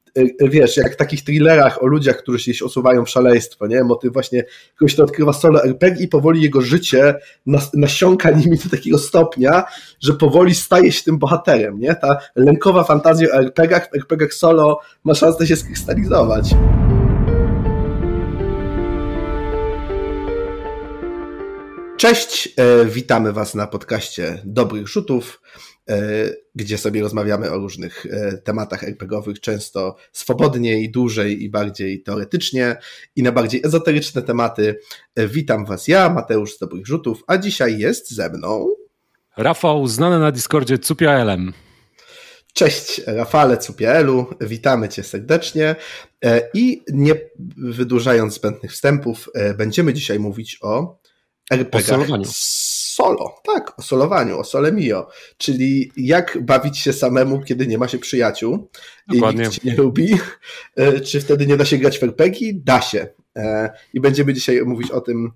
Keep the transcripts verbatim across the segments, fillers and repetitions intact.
wiesz, jak w takich thrillerach o ludziach, którzy się gdzieś osuwają w szaleństwo, nie? Motyw właśnie kogoś, kto odkrywa solo er pe gie i powoli jego życie nas, nasiąka nimi do takiego stopnia, że powoli staje się tym bohaterem, nie? Ta lękowa fantazja o er pe gach w er pe gach solo ma szansę się skrystalizować. Cześć, witamy Was na podcaście Dobrych Rzutów, gdzie sobie rozmawiamy o różnych tematach er pe gie owych, często swobodniej, dłużej i bardziej teoretycznie i na bardziej ezoteryczne tematy. Witam Was ja, Mateusz z Dobrych Rzutów, a dzisiaj jest ze mną Rafał, znany na Discordzie Cupiaelem. Cześć Rafale Cupiaelu, witamy Cię serdecznie i nie wydłużając zbędnych wstępów, będziemy dzisiaj mówić o er pe gach solo, tak, o solowaniu, o sole mio, czyli jak bawić się samemu, kiedy nie ma się przyjaciół. Dokładnie. I nikt cię nie lubi. Czy wtedy nie da się grać w er pe gie? Da się. I będziemy dzisiaj mówić o tym,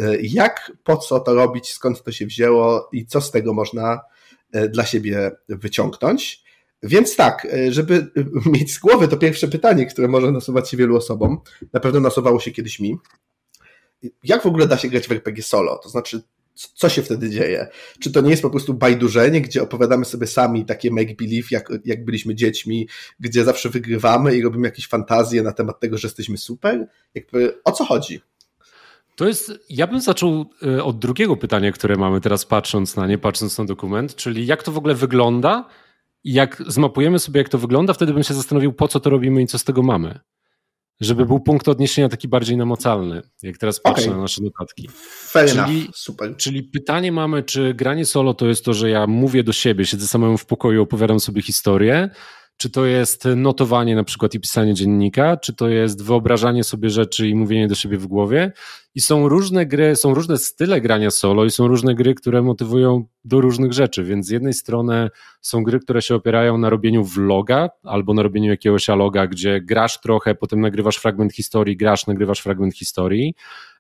jak, po co to robić, skąd to się wzięło i co z tego można dla siebie wyciągnąć. Więc tak, żeby mieć z głowy to pierwsze pytanie, które może nasuwać się wielu osobom, na pewno nasuwało się kiedyś mi. Jak w ogóle da się grać w er pe gie solo? To znaczy, co się wtedy dzieje? Czy to nie jest po prostu bajdurzenie, gdzie opowiadamy sobie sami takie make-believe, jak, jak byliśmy dziećmi, gdzie zawsze wygrywamy i robimy jakieś fantazje na temat tego, że jesteśmy super? Jakby, o co chodzi? To jest, ja bym zaczął od drugiego pytania, które mamy teraz patrząc na nie, patrząc na dokument, czyli jak to w ogóle wygląda i jak zmapujemy sobie, jak to wygląda, wtedy bym się zastanowił, po co to robimy i co z tego mamy. Żeby był punkt odniesienia taki bardziej namacalny, jak teraz patrzę okay. na nasze notatki. Fair czyli, enough. Super. Czyli pytanie mamy, czy granie solo to jest to, że ja mówię do siebie, siedzę samemu w pokoju, opowiadam sobie historię, czy to jest notowanie na przykład i pisanie dziennika, czy to jest wyobrażanie sobie rzeczy i mówienie do siebie w głowie. I są różne gry, są różne style grania solo i są różne gry, które motywują do różnych rzeczy, więc z jednej strony są gry, które się opierają na robieniu vloga albo na robieniu jakiegoś aloga, gdzie grasz trochę, potem nagrywasz fragment historii, grasz, nagrywasz fragment historii.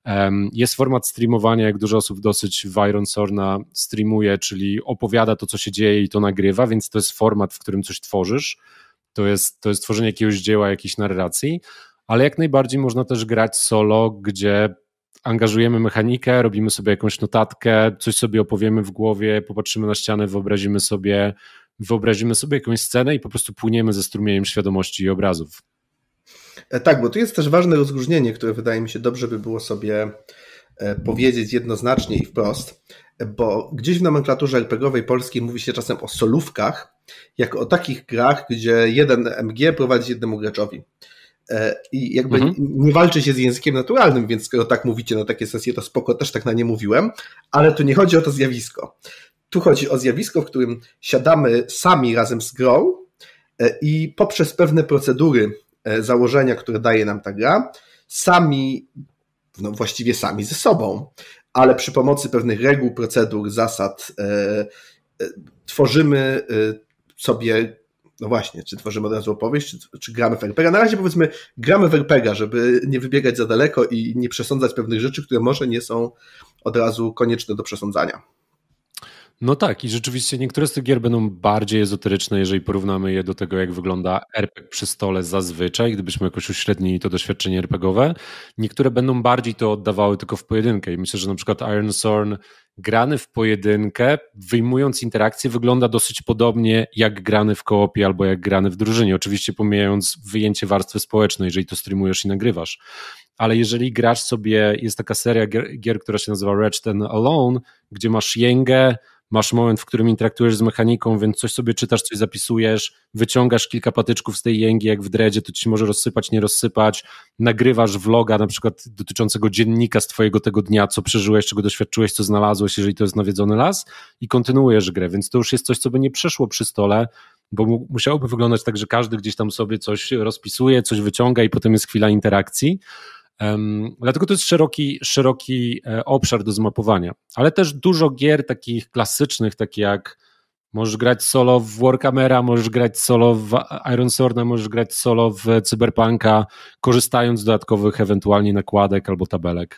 Jest format streamowania, jak dużo osób dosyć w Ironsorna streamuje, czyli opowiada to, co się dzieje i to nagrywa, więc to jest format, w którym coś tworzysz. To jest, to jest tworzenie jakiegoś dzieła, jakiejś narracji, ale jak najbardziej można też grać solo, gdzie angażujemy mechanikę, robimy sobie jakąś notatkę, coś sobie opowiemy w głowie, popatrzymy na ścianę, wyobrazimy sobie, wyobrazimy sobie jakąś scenę i po prostu płyniemy ze strumieniem świadomości i obrazów. Tak, bo tu jest też ważne rozróżnienie, które wydaje mi się dobrze by było sobie powiedzieć jednoznacznie i wprost, bo gdzieś w nomenklaturze er pe gie owej polskiej mówi się czasem o solówkach, jako o takich grach, gdzie jeden em gie prowadzi jednemu graczowi. I jakby mhm. nie walczy się z językiem naturalnym, więc skoro tak mówicie na takie sesje, to spoko, też tak na nie mówiłem, ale tu nie chodzi o to zjawisko. Tu chodzi o zjawisko, w którym siadamy sami razem z grą i poprzez pewne procedury, założenia, które daje nam ta gra, sami, no właściwie sami ze sobą, ale przy pomocy pewnych reguł, procedur, zasad e, e, tworzymy e, sobie, no właśnie, czy tworzymy od razu opowieść, czy, czy gramy w er pe gie. Na razie powiedzmy, gramy w er pe gie, żeby nie wybiegać za daleko i nie przesądzać pewnych rzeczy, które może nie są od razu konieczne do przesądzania. No tak, i rzeczywiście niektóre z tych gier będą bardziej ezoteryczne, jeżeli porównamy je do tego, jak wygląda er pe gie przy stole zazwyczaj, gdybyśmy jakoś uśrednili to doświadczenie er pe gie owe. Niektóre będą bardziej to oddawały tylko w pojedynkę i myślę, że na przykład Ironsorn grany w pojedynkę, wyjmując interakcję, wygląda dosyć podobnie jak grany w koopie albo jak grany w drużynie, oczywiście pomijając wyjęcie warstwy społecznej, jeżeli to streamujesz i nagrywasz. Ale jeżeli grasz sobie, jest taka seria gier, gier która się nazywa Wretched and Alone, gdzie masz jęgę, masz moment, w którym interaktujesz z mechaniką, więc coś sobie czytasz, coś zapisujesz, wyciągasz kilka patyczków z tej jęgi, jak w dreadzie, to ci się może rozsypać, nie rozsypać, nagrywasz vloga na przykład dotyczącego dziennika z twojego tego dnia, co przeżyłeś, czego doświadczyłeś, co znalazłeś, jeżeli to jest nawiedzony las i kontynuujesz grę, więc to już jest coś, co by nie przeszło przy stole, bo musiałoby wyglądać tak, że każdy gdzieś tam sobie coś rozpisuje, coś wyciąga i potem jest chwila interakcji. Um, dlatego to jest szeroki, szeroki e, obszar do zmapowania, ale też dużo gier takich klasycznych, takie jak możesz grać solo w Warhammera, możesz grać solo w Ironsorna, możesz grać solo w Cyberpunka, korzystając z dodatkowych ewentualnie nakładek albo tabelek.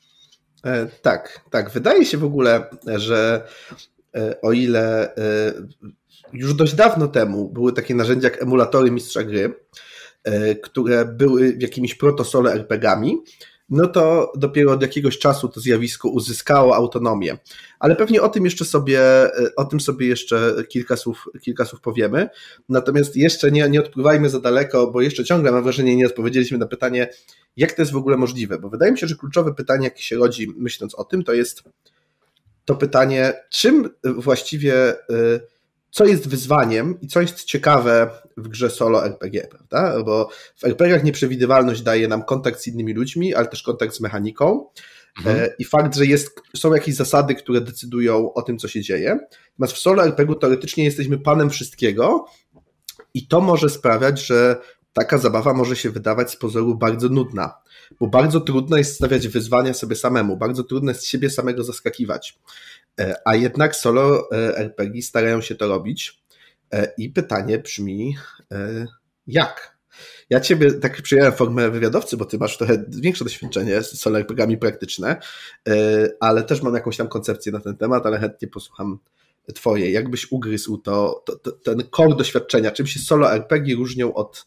E, tak, tak. Wydaje się w ogóle, że e, o ile e, już dość dawno temu były takie narzędzia jak emulatory mistrza gry, które były jakimiś proto-solo er pe gami, no to dopiero od jakiegoś czasu to zjawisko uzyskało autonomię. Ale pewnie o tym jeszcze sobie, o tym sobie jeszcze kilka słów, kilka słów powiemy. Natomiast jeszcze nie, nie odpływajmy za daleko, bo jeszcze ciągle mam wrażenie, nie odpowiedzieliśmy na pytanie, jak to jest w ogóle możliwe. Bo wydaje mi się, że kluczowe pytanie, jakie się rodzi myśląc o tym, to jest to pytanie, czym właściwie, co jest wyzwaniem i co jest ciekawe w grze solo er pe gie, prawda? Bo w er pe gach nieprzewidywalność daje nam kontakt z innymi ludźmi, ale też kontakt z mechaniką mhm. i fakt, że jest, są jakieś zasady, które decydują o tym, co się dzieje. Natomiast w solo er pe gu teoretycznie jesteśmy panem wszystkiego i to może sprawiać, że taka zabawa może się wydawać z pozoru bardzo nudna, bo bardzo trudno jest stawiać wyzwania sobie samemu, bardzo trudno jest siebie samego zaskakiwać. A jednak solo er pe gie starają się to robić i pytanie brzmi, jak? Ja ciebie tak przyjąłem formę wywiadowcy, bo ty masz trochę większe doświadczenie z solo er pe gami praktyczne, ale też mam jakąś tam koncepcję na ten temat, ale chętnie posłucham twojej. Jakbyś ugryzł to, to, to ten core doświadczenia, czym się solo er pe gie różnią od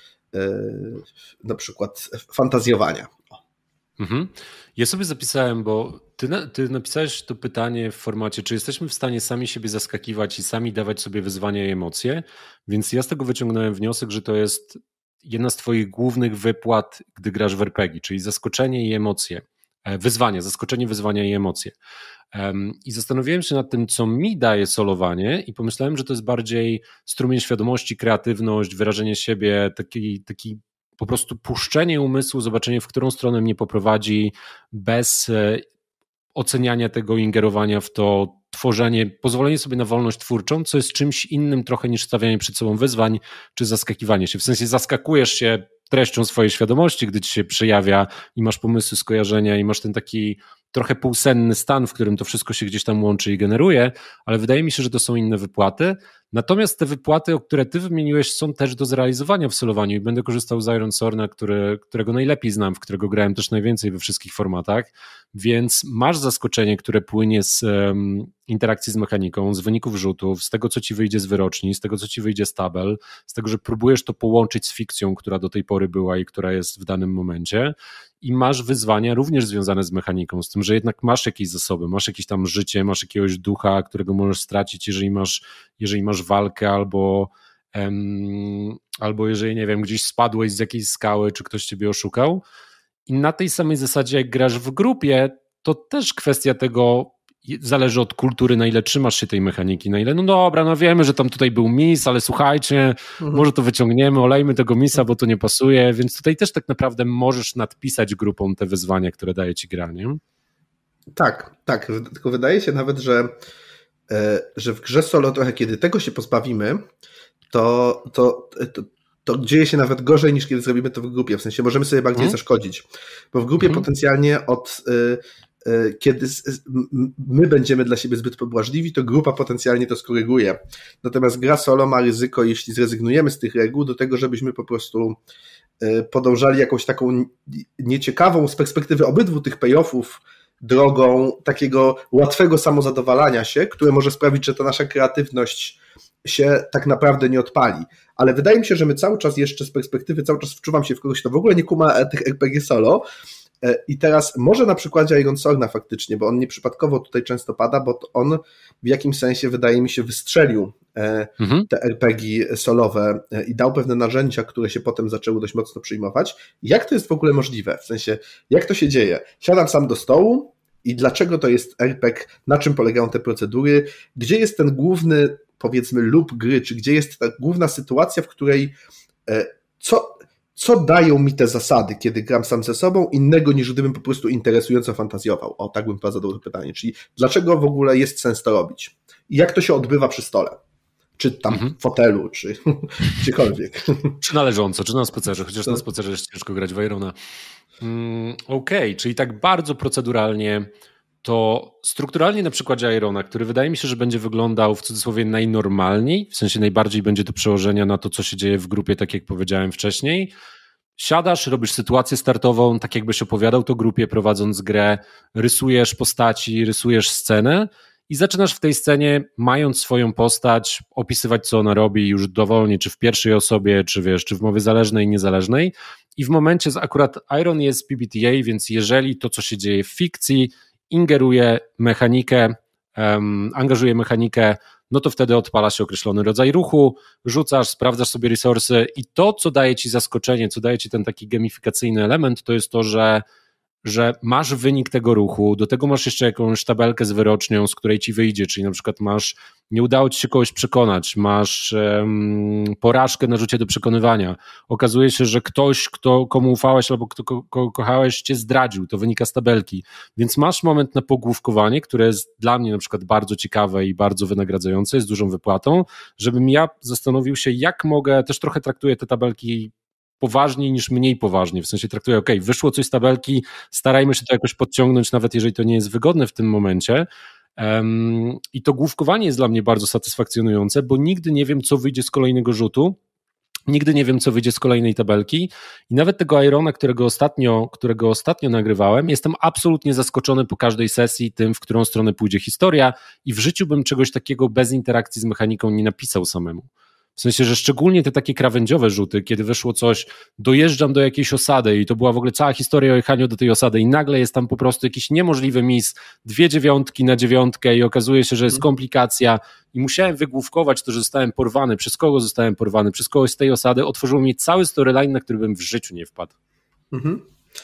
na przykład fantazjowania? Mhm. Ja sobie zapisałem, bo ty, na, ty napisałeś to pytanie w formacie, czy jesteśmy w stanie sami siebie zaskakiwać i sami dawać sobie wyzwania i emocje, więc ja z tego wyciągnąłem wniosek, że to jest jedna z twoich głównych wypłat, gdy grasz w er pe gie, czyli zaskoczenie i emocje. Wyzwania, zaskoczenie, wyzwania i emocje. Um, I zastanowiłem się nad tym, co mi daje solowanie i pomyślałem, że to jest bardziej strumień świadomości, kreatywność, wyrażenie siebie, taki, taki po prostu puszczenie umysłu, zobaczenie, w którą stronę mnie poprowadzi, bez e, oceniania tego, ingerowania w to, tworzenie, pozwolenie sobie na wolność twórczą, co jest czymś innym trochę niż stawianie przed sobą wyzwań, czy zaskakiwanie się. W sensie zaskakujesz się treścią swojej świadomości, gdy ci się przejawia i masz pomysły, skojarzenia i masz ten taki trochę półsenny stan, w którym to wszystko się gdzieś tam łączy i generuje, ale wydaje mi się, że to są inne wypłaty. Natomiast te wypłaty, o które ty wymieniłeś, są też do zrealizowania w solowaniu i będę korzystał z Iron Sorna, który, którego najlepiej znam, w którego grałem też najwięcej we wszystkich formatach, więc masz zaskoczenie, które płynie z um, interakcji z mechaniką, z wyników rzutów, z tego, co ci wyjdzie z wyroczni, z tego, co ci wyjdzie z tabel, z tego, że próbujesz to połączyć z fikcją, która do tej pory była i która jest w danym momencie. I masz wyzwania również związane z mechaniką, z tym, że jednak masz jakieś zasoby, masz jakieś tam życie, masz jakiegoś ducha, którego możesz stracić, jeżeli masz, jeżeli masz walkę albo, um, albo jeżeli, nie wiem, gdzieś spadłeś z jakiejś skały, czy ktoś ciebie oszukał. I na tej samej zasadzie, jak grasz w grupie, to też kwestia tego, zależy od kultury, na ile trzymasz się tej mechaniki, na ile, no dobra, no wiemy, że tam tutaj był mis, ale słuchajcie, mhm. może to wyciągniemy, olejmy tego misa, bo to nie pasuje, więc tutaj też tak naprawdę możesz nadpisać grupą te wyzwania, które daje ci gra, nie? Tak, tak, tylko wydaje się nawet, że, że w grze solo trochę, kiedy tego się pozbawimy, to, to, to, to dzieje się nawet gorzej, niż kiedy zrobimy to w grupie, w sensie możemy sobie bardziej mhm. zaszkodzić, bo w grupie mhm. potencjalnie od kiedy my będziemy dla siebie zbyt pobłażliwi, to grupa potencjalnie to skoryguje. Natomiast gra solo ma ryzyko, jeśli zrezygnujemy z tych reguł, do tego, żebyśmy po prostu podążali jakąś taką nieciekawą z perspektywy obydwu tych payoffów drogą takiego łatwego samozadowalania się, które może sprawić, że ta nasza kreatywność się tak naprawdę nie odpali. Ale wydaje mi się, że my cały czas jeszcze z perspektywy, cały czas wczuwam się w kogoś, kto w ogóle nie kuma tych er pe gie solo. I teraz może na przykładzie Iron Sorna faktycznie, bo on nieprzypadkowo tutaj często pada, bo on w jakimś sensie, wydaje mi się, wystrzelił mhm. te er pe gie solowe i dał pewne narzędzia, które się potem zaczęły dość mocno przyjmować. Jak to jest w ogóle możliwe? W sensie, jak to się dzieje? Siadam sam do stołu i dlaczego to jest er pe gie? Na czym polegają te procedury? Gdzie jest ten główny, powiedzmy, lub gry? Czy gdzie jest ta główna sytuacja, w której co... Co dają mi te zasady, kiedy gram sam ze sobą, innego niż gdybym po prostu interesująco fantazjował? O, tak bym zadał to pytanie. Czyli dlaczego w ogóle jest sens to robić? I jak to się odbywa przy stole? Czy tam mhm. w fotelu, czy gdziekolwiek. Czy należąco, czy na spacerze, chociaż to... na spacerze jest ciężko grać w Irona. Mm, Okej, okay, czyli tak bardzo proceduralnie, to strukturalnie na przykładzie Irona, który wydaje mi się, że będzie wyglądał w cudzysłowie najnormalniej, w sensie najbardziej będzie do przełożenia na to, co się dzieje w grupie, tak jak powiedziałem wcześniej. Siadasz, robisz sytuację startową, tak jakbyś opowiadał to grupie, prowadząc grę, rysujesz postaci, rysujesz scenę i zaczynasz w tej scenie, mając swoją postać, opisywać, co ona robi już dowolnie, czy w pierwszej osobie, czy wiesz, czy w mowie zależnej, niezależnej. I w momencie, akurat Iron jest P B T A, więc jeżeli to, co się dzieje w fikcji, ingeruje mechanikę, um, angażuje mechanikę, no to wtedy odpala się określony rodzaj ruchu, rzucasz, sprawdzasz sobie resursy i to, co daje ci zaskoczenie, co daje ci ten taki gamifikacyjny element, to jest to, że że masz wynik tego ruchu, do tego masz jeszcze jakąś tabelkę z wyrocznią, z której ci wyjdzie, czyli na przykład masz, nie udało ci się kogoś przekonać, masz um, porażkę na rzucie do przekonywania, okazuje się, że ktoś, kto, komu ufałeś albo kto, kogo kochałeś, cię zdradził, to wynika z tabelki, więc masz moment na pogłówkowanie, które jest dla mnie na przykład bardzo ciekawe i bardzo wynagradzające, jest dużą wypłatą, żebym ja zastanowił się, jak mogę, też trochę traktuję te tabelki poważniej niż mniej poważnie, w sensie traktuję, ok, wyszło coś z tabelki, starajmy się to jakoś podciągnąć, nawet jeżeli to nie jest wygodne w tym momencie. Um, I to główkowanie jest dla mnie bardzo satysfakcjonujące, bo nigdy nie wiem, co wyjdzie z kolejnego rzutu, nigdy nie wiem, co wyjdzie z kolejnej tabelki i nawet tego Irona, którego ostatnio, którego ostatnio nagrywałem, jestem absolutnie zaskoczony po każdej sesji tym, w którą stronę pójdzie historia i w życiu bym czegoś takiego bez interakcji z mechaniką nie napisał samemu. W sensie, że szczególnie te takie krawędziowe rzuty, kiedy wyszło coś, dojeżdżam do jakiejś osady i to była w ogóle cała historia o jechaniu do tej osady i nagle jest tam po prostu jakiś niemożliwy mis, dwie dziewiątki na dziewiątkę i okazuje się, że jest komplikacja i musiałem wygłówkować to, że zostałem porwany, przez kogo zostałem porwany, przez kogoś z tej osady, otworzyło mi cały storyline, na który bym w życiu nie wpadł. Mhm.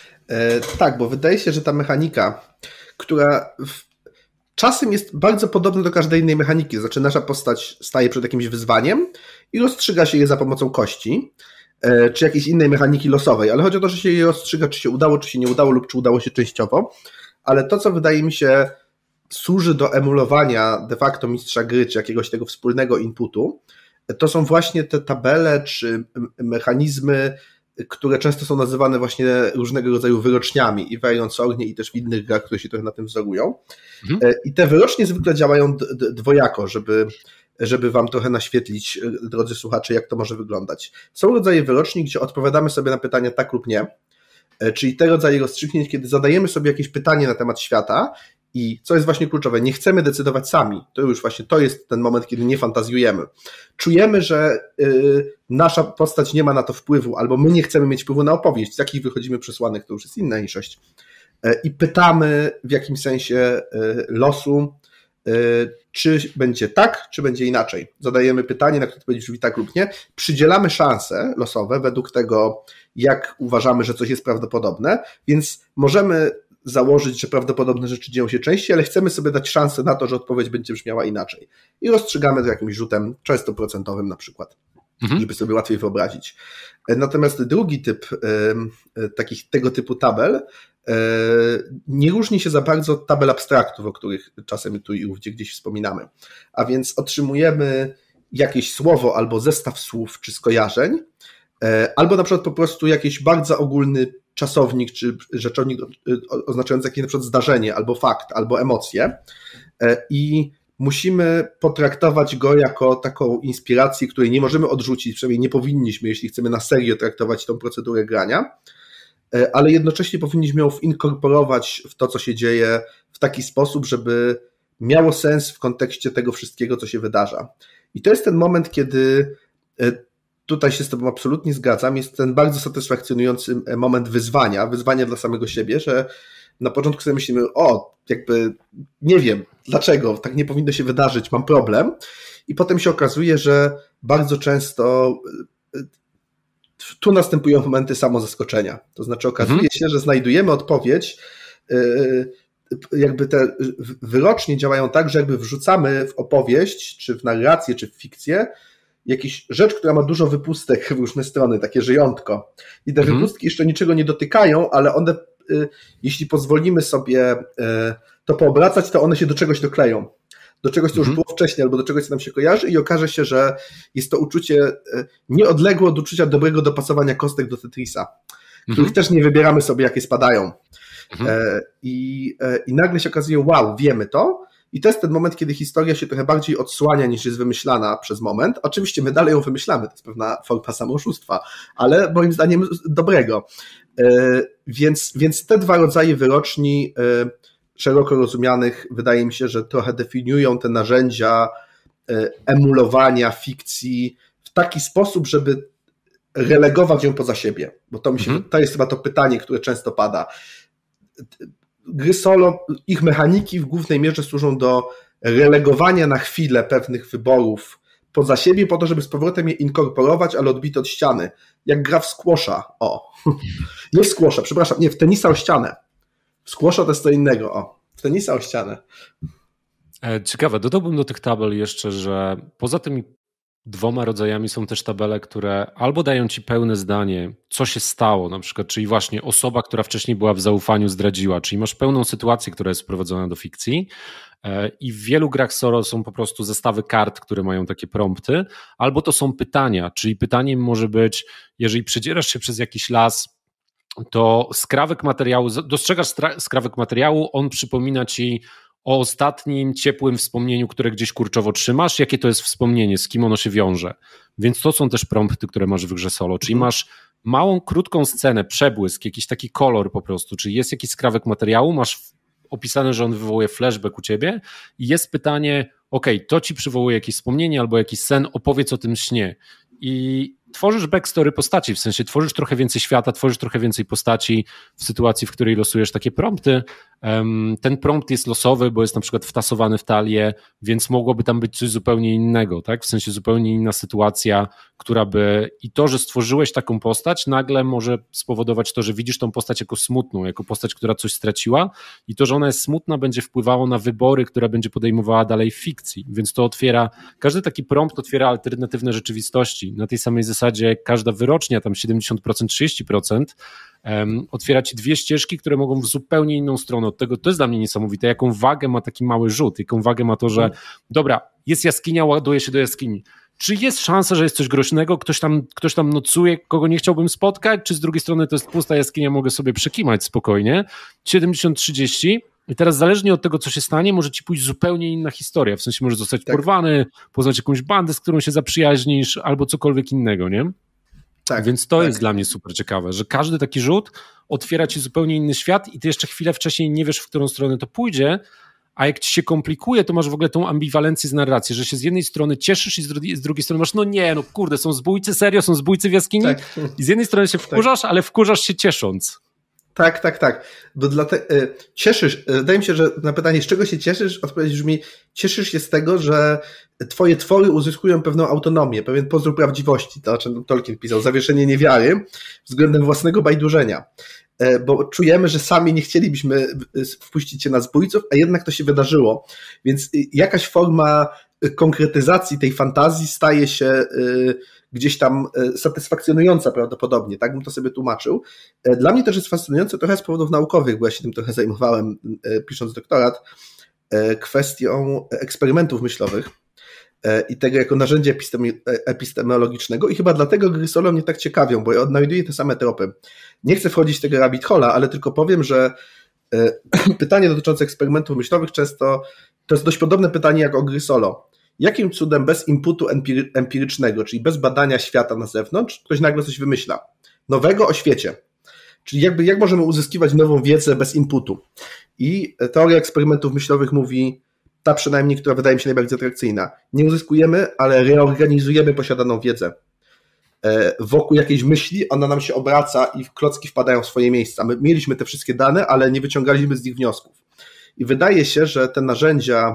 E, tak, bo wydaje się, że ta mechanika, która w czasem jest bardzo podobna do każdej innej mechaniki. Znaczy nasza postać staje przed jakimś wyzwaniem i rozstrzyga się je za pomocą kości, czy jakiejś innej mechaniki losowej, ale chodzi o to, że się je rozstrzyga, czy się udało, czy się nie udało lub czy udało się częściowo, ale to, co wydaje mi się służy do emulowania de facto mistrza gry, czy jakiegoś tego wspólnego inputu, to są właśnie te tabele, czy mechanizmy, które często są nazywane właśnie różnego rodzaju wyroczniami i w Iron Swornie i też w innych grach, które się trochę na tym wzorują. Mhm. I te wyrocznie zwykle działają dwojako, żeby, żeby wam trochę naświetlić, drodzy słuchacze, jak to może wyglądać. Są rodzaje wyroczni, gdzie odpowiadamy sobie na pytania tak lub nie, czyli te rodzaje rozstrzygnięć, kiedy zadajemy sobie jakieś pytanie na temat świata i co jest właśnie kluczowe, nie chcemy decydować sami. To już właśnie to jest ten moment, kiedy nie fantazjujemy. Czujemy, że y, nasza postać nie ma na to wpływu, albo my nie chcemy mieć wpływu na opowieść, z jakich wychodzimy przesłanek, to już jest inna mniejszość. Y, I pytamy w jakimś sensie y, losu, y, czy będzie tak, czy będzie inaczej. Zadajemy pytanie, na które odpowiedź brzmi tak lub nie. Przydzielamy szanse losowe według tego, jak uważamy, że coś jest prawdopodobne, więc możemy założyć, że prawdopodobne rzeczy dzieją się częściej, ale chcemy sobie dać szansę na to, że odpowiedź będzie brzmiała inaczej. I rozstrzygamy to jakimś rzutem, często procentowym na przykład, mhm. żeby sobie łatwiej wyobrazić. Natomiast drugi typ y, takich tego typu tabel y, nie różni się za bardzo od tabel abstraktów, o których czasem tu i ówdzie gdzieś wspominamy. A więc otrzymujemy jakieś słowo albo zestaw słów czy skojarzeń, y, albo na przykład po prostu jakiś bardzo ogólny czasownik czy rzeczownik oznaczający jakieś na przykład zdarzenie, albo fakt, albo emocje i musimy potraktować go jako taką inspirację, której nie możemy odrzucić, przynajmniej nie powinniśmy, jeśli chcemy na serio traktować tą procedurę grania, ale jednocześnie powinniśmy ją inkorporować w to, co się dzieje w taki sposób, żeby miało sens w kontekście tego wszystkiego, co się wydarza. I to jest ten moment, kiedy tutaj się z tobą absolutnie zgadzam, jest ten bardzo satysfakcjonujący moment wyzwania, wyzwania dla samego siebie, że na początku sobie myślimy, o, jakby nie wiem dlaczego, tak nie powinno się wydarzyć, mam problem i potem się okazuje, że bardzo często tu następują momenty samozaskoczenia, to znaczy okazuje mhm. się, że znajdujemy odpowiedź, jakby te wyrocznie działają tak, że jakby wrzucamy w opowieść, czy w narrację, czy w fikcję jakaś rzecz, która ma dużo wypustek w różne strony, takie żyjątko. I te mhm. wypustki jeszcze niczego nie dotykają, ale one, y, jeśli pozwolimy sobie y, to poobracać, to one się do czegoś dokleją. Do czegoś, co mhm. już było wcześniej, albo do czegoś, co nam się kojarzy i okaże się, że jest to uczucie y, nieodległe od uczucia dobrego dopasowania kostek do Tetrisa, mhm. których też nie wybieramy sobie, jakie spadają. Mhm. Y, i, y, I nagle się okazuje, wow, wiemy to, i to jest ten moment, kiedy historia się trochę bardziej odsłania niż jest wymyślana przez moment. Oczywiście my dalej ją wymyślamy, to jest pewna forma samooszustwa, ale moim zdaniem dobrego. Więc, więc te dwa rodzaje wyroczni szeroko rozumianych, wydaje mi się, że trochę definiują te narzędzia emulowania fikcji w taki sposób, żeby relegować ją poza siebie, bo to mi się, mhm. to jest chyba to pytanie, które często pada. Gry solo, ich mechaniki w głównej mierze służą do relegowania na chwilę pewnych wyborów poza siebie, po to, żeby z powrotem je inkorporować, ale odbite od ściany. Jak gra w squasha. O, nie w squasha, przepraszam, nie, w tenisa o ścianę. W squasha to jest to innego. O, w tenisa o ścianę. Ciekawe, dodałbym do tych tabel jeszcze, że poza tymi dwoma rodzajami są też tabele, które albo dają ci pełne zdanie, co się stało, na przykład, czyli właśnie osoba, która wcześniej była w zaufaniu, zdradziła, czyli masz pełną sytuację, która jest wprowadzona do fikcji, i w wielu grach solo są po prostu zestawy kart, które mają takie prompty, albo to są pytania, czyli pytaniem może być, jeżeli przedzierasz się przez jakiś las, to skrawek materiału, dostrzegasz skrawek materiału, on przypomina ci o ostatnim ciepłym wspomnieniu, które gdzieś kurczowo trzymasz, jakie to jest wspomnienie, z kim ono się wiąże. Więc to są też prompty, które masz w grze solo, czyli masz małą, krótką scenę, przebłysk, jakiś taki kolor po prostu, czyli jest jakiś skrawek materiału, masz opisane, że on wywołuje flashback u ciebie i jest pytanie, okej, okay, to ci przywołuje jakieś wspomnienie albo jakiś sen, opowiedz o tym śnie. I tworzysz backstory postaci, w sensie tworzysz trochę więcej świata, tworzysz trochę więcej postaci w sytuacji, w której losujesz takie prompty. Ten prompt jest losowy, bo jest na przykład wtasowany w talię, więc mogłoby tam być coś zupełnie innego, tak? W sensie zupełnie inna sytuacja, która by i to, że stworzyłeś taką postać, nagle może spowodować to, że widzisz tą postać jako smutną, jako postać, która coś straciła i to, że ona jest smutna, będzie wpływało na wybory, które będzie podejmowała dalej w fikcji, więc to otwiera, każdy taki prompt otwiera alternatywne rzeczywistości, na tej samej zasadzie jak każda wyrocznia, tam siedemdziesiąt procent, trzydzieści procent, um, otwiera ci dwie ścieżki, które mogą w zupełnie inną stronę od tego. To jest dla mnie niesamowite, jaką wagę ma taki mały rzut, jaką wagę ma to, że dobra, jest jaskinia, ładuje się do jaskini. Czy jest szansa, że jest coś groźnego, ktoś tam, ktoś tam nocuje, kogo nie chciałbym spotkać, czy z drugiej strony to jest pusta jaskinia, mogę sobie przekimać spokojnie. siedemdziesiąt trzydzieści i teraz zależnie od tego, co się stanie, może ci pójść zupełnie inna historia, w sensie możesz zostać tak. porwany, poznać jakąś bandę, z którą się zaprzyjaźnisz, albo cokolwiek innego, nie? Tak, Więc to tak. jest dla mnie super ciekawe, że każdy taki rzut otwiera ci zupełnie inny świat i ty jeszcze chwilę wcześniej nie wiesz, w którą stronę to pójdzie, a jak ci się komplikuje, to masz w ogóle tą ambiwalencję z narracji, że się z jednej strony cieszysz i z, drugiej, z drugiej strony masz, no nie, no kurde, są zbójcy, serio, są zbójcy w jaskini tak. i z jednej strony się wkurzasz, tak. ale wkurzasz się ciesząc. Tak, tak, tak. Bo dla te, cieszysz, wydaje mi się, że na pytanie, z czego się cieszysz, odpowiedź brzmi, cieszysz się z tego, że twoje twory uzyskują pewną autonomię, pewien pozór prawdziwości, to o czym Tolkien pisał, zawieszenie niewiary względem własnego bajdurzenia. Bo czujemy, że sami nie chcielibyśmy wpuścić się na zbójców, a jednak to się wydarzyło. Więc jakaś forma konkretyzacji tej fantazji staje się gdzieś tam satysfakcjonująca prawdopodobnie, tak bym to sobie tłumaczył. Dla mnie też jest fascynujące trochę z powodów naukowych, bo ja się tym trochę zajmowałem pisząc doktorat, kwestią eksperymentów myślowych i tego jako narzędzia epistemologicznego i chyba dlatego gry solo mnie tak ciekawią, bo ja odnajduję te same tropy. Nie chcę wchodzić w tego rabbit hole'a, ale tylko powiem, że pytanie dotyczące eksperymentów myślowych często to jest dość podobne pytanie jak o gry solo. Jakim cudem bez inputu empirycznego, czyli bez badania świata na zewnątrz, ktoś nagle coś wymyśla nowego o świecie? Czyli jakby jak możemy uzyskiwać nową wiedzę bez inputu? I teoria eksperymentów myślowych mówi, ta przynajmniej, która wydaje mi się najbardziej atrakcyjna. Nie uzyskujemy, ale reorganizujemy posiadaną wiedzę. Wokół jakiejś myśli ona nam się obraca i klocki wpadają w swoje miejsca. My mieliśmy te wszystkie dane, ale nie wyciągaliśmy z nich wniosków. I wydaje się, że te narzędzia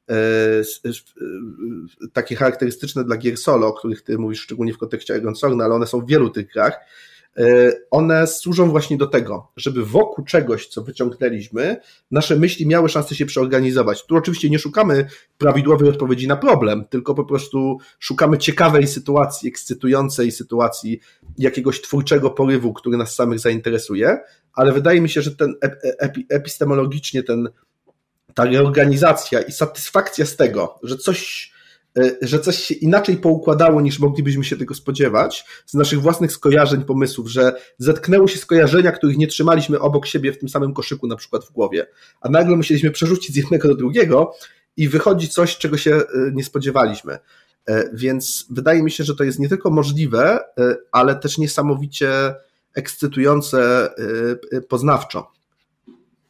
takie charakterystyczne dla gier solo, o których ty mówisz szczególnie w kontekście Ironsorna, ale one są w wielu tych grach, one służą właśnie do tego, żeby wokół czegoś, co wyciągnęliśmy, nasze myśli miały szansę się przeorganizować. Tu oczywiście nie szukamy prawidłowej odpowiedzi na problem, tylko po prostu szukamy ciekawej sytuacji, ekscytującej sytuacji, jakiegoś twórczego porywu, który nas samych zainteresuje, ale wydaje mi się, że ten epistemologicznie ten, ta reorganizacja i satysfakcja z tego, że coś że coś się inaczej poukładało, niż moglibyśmy się tego spodziewać, z naszych własnych skojarzeń, pomysłów, że zetknęły się skojarzenia, których nie trzymaliśmy obok siebie w tym samym koszyku na przykład w głowie, a nagle musieliśmy przerzucić z jednego do drugiego i wychodzi coś, czego się nie spodziewaliśmy. Więc wydaje mi się, że to jest nie tylko możliwe, ale też niesamowicie ekscytujące poznawczo.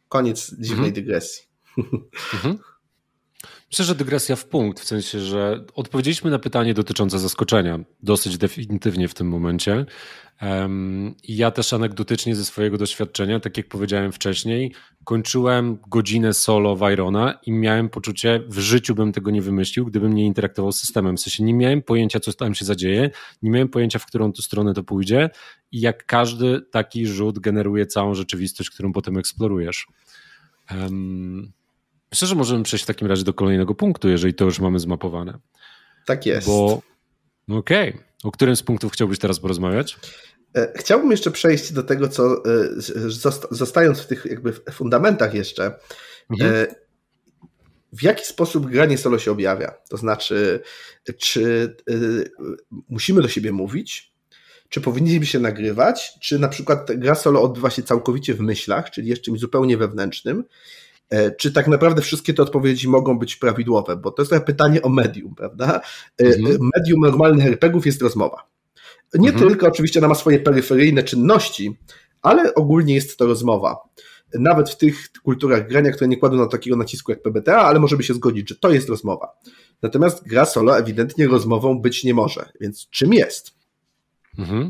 Koniec dziwnej mhm. dygresji. Mhm. Myślę, że dygresja w punkt, w sensie, że odpowiedzieliśmy na pytanie dotyczące zaskoczenia dosyć definitywnie w tym momencie. Um, ja też anegdotycznie ze swojego doświadczenia, tak jak powiedziałem wcześniej, kończyłem godzinę solo w Irona i miałem poczucie, w życiu bym tego nie wymyślił, gdybym nie interaktował z systemem. W sensie nie miałem pojęcia, co tam się zadzieje, nie miałem pojęcia, w którą tu stronę to pójdzie i jak każdy taki rzut generuje całą rzeczywistość, którą potem eksplorujesz. Um, Myślę, że możemy przejść w takim razie do kolejnego punktu, jeżeli to już mamy zmapowane. Tak jest. Bo okej. Okay. O którym z punktów chciałbyś teraz porozmawiać? Chciałbym jeszcze przejść do tego, co zostając w tych jakby fundamentach jeszcze, mhm. w jaki sposób granie solo się objawia? To znaczy, czy musimy do siebie mówić, czy powinniśmy się nagrywać, czy na przykład gra solo odbywa się całkowicie w myślach, czyli jest czymś zupełnie wewnętrznym, czy tak naprawdę wszystkie te odpowiedzi mogą być prawidłowe, bo to jest trochę pytanie o medium, prawda? Mhm. Medium normalnych er pe gie ów jest rozmowa. Nie mhm. tylko, oczywiście ona ma swoje peryferyjne czynności, ale ogólnie jest to rozmowa. Nawet w tych kulturach grania, które nie kładą na takiego nacisku jak pe be te a, ale możemy się zgodzić, że to jest rozmowa. Natomiast gra solo ewidentnie rozmową być nie może, więc czym jest? Mhm.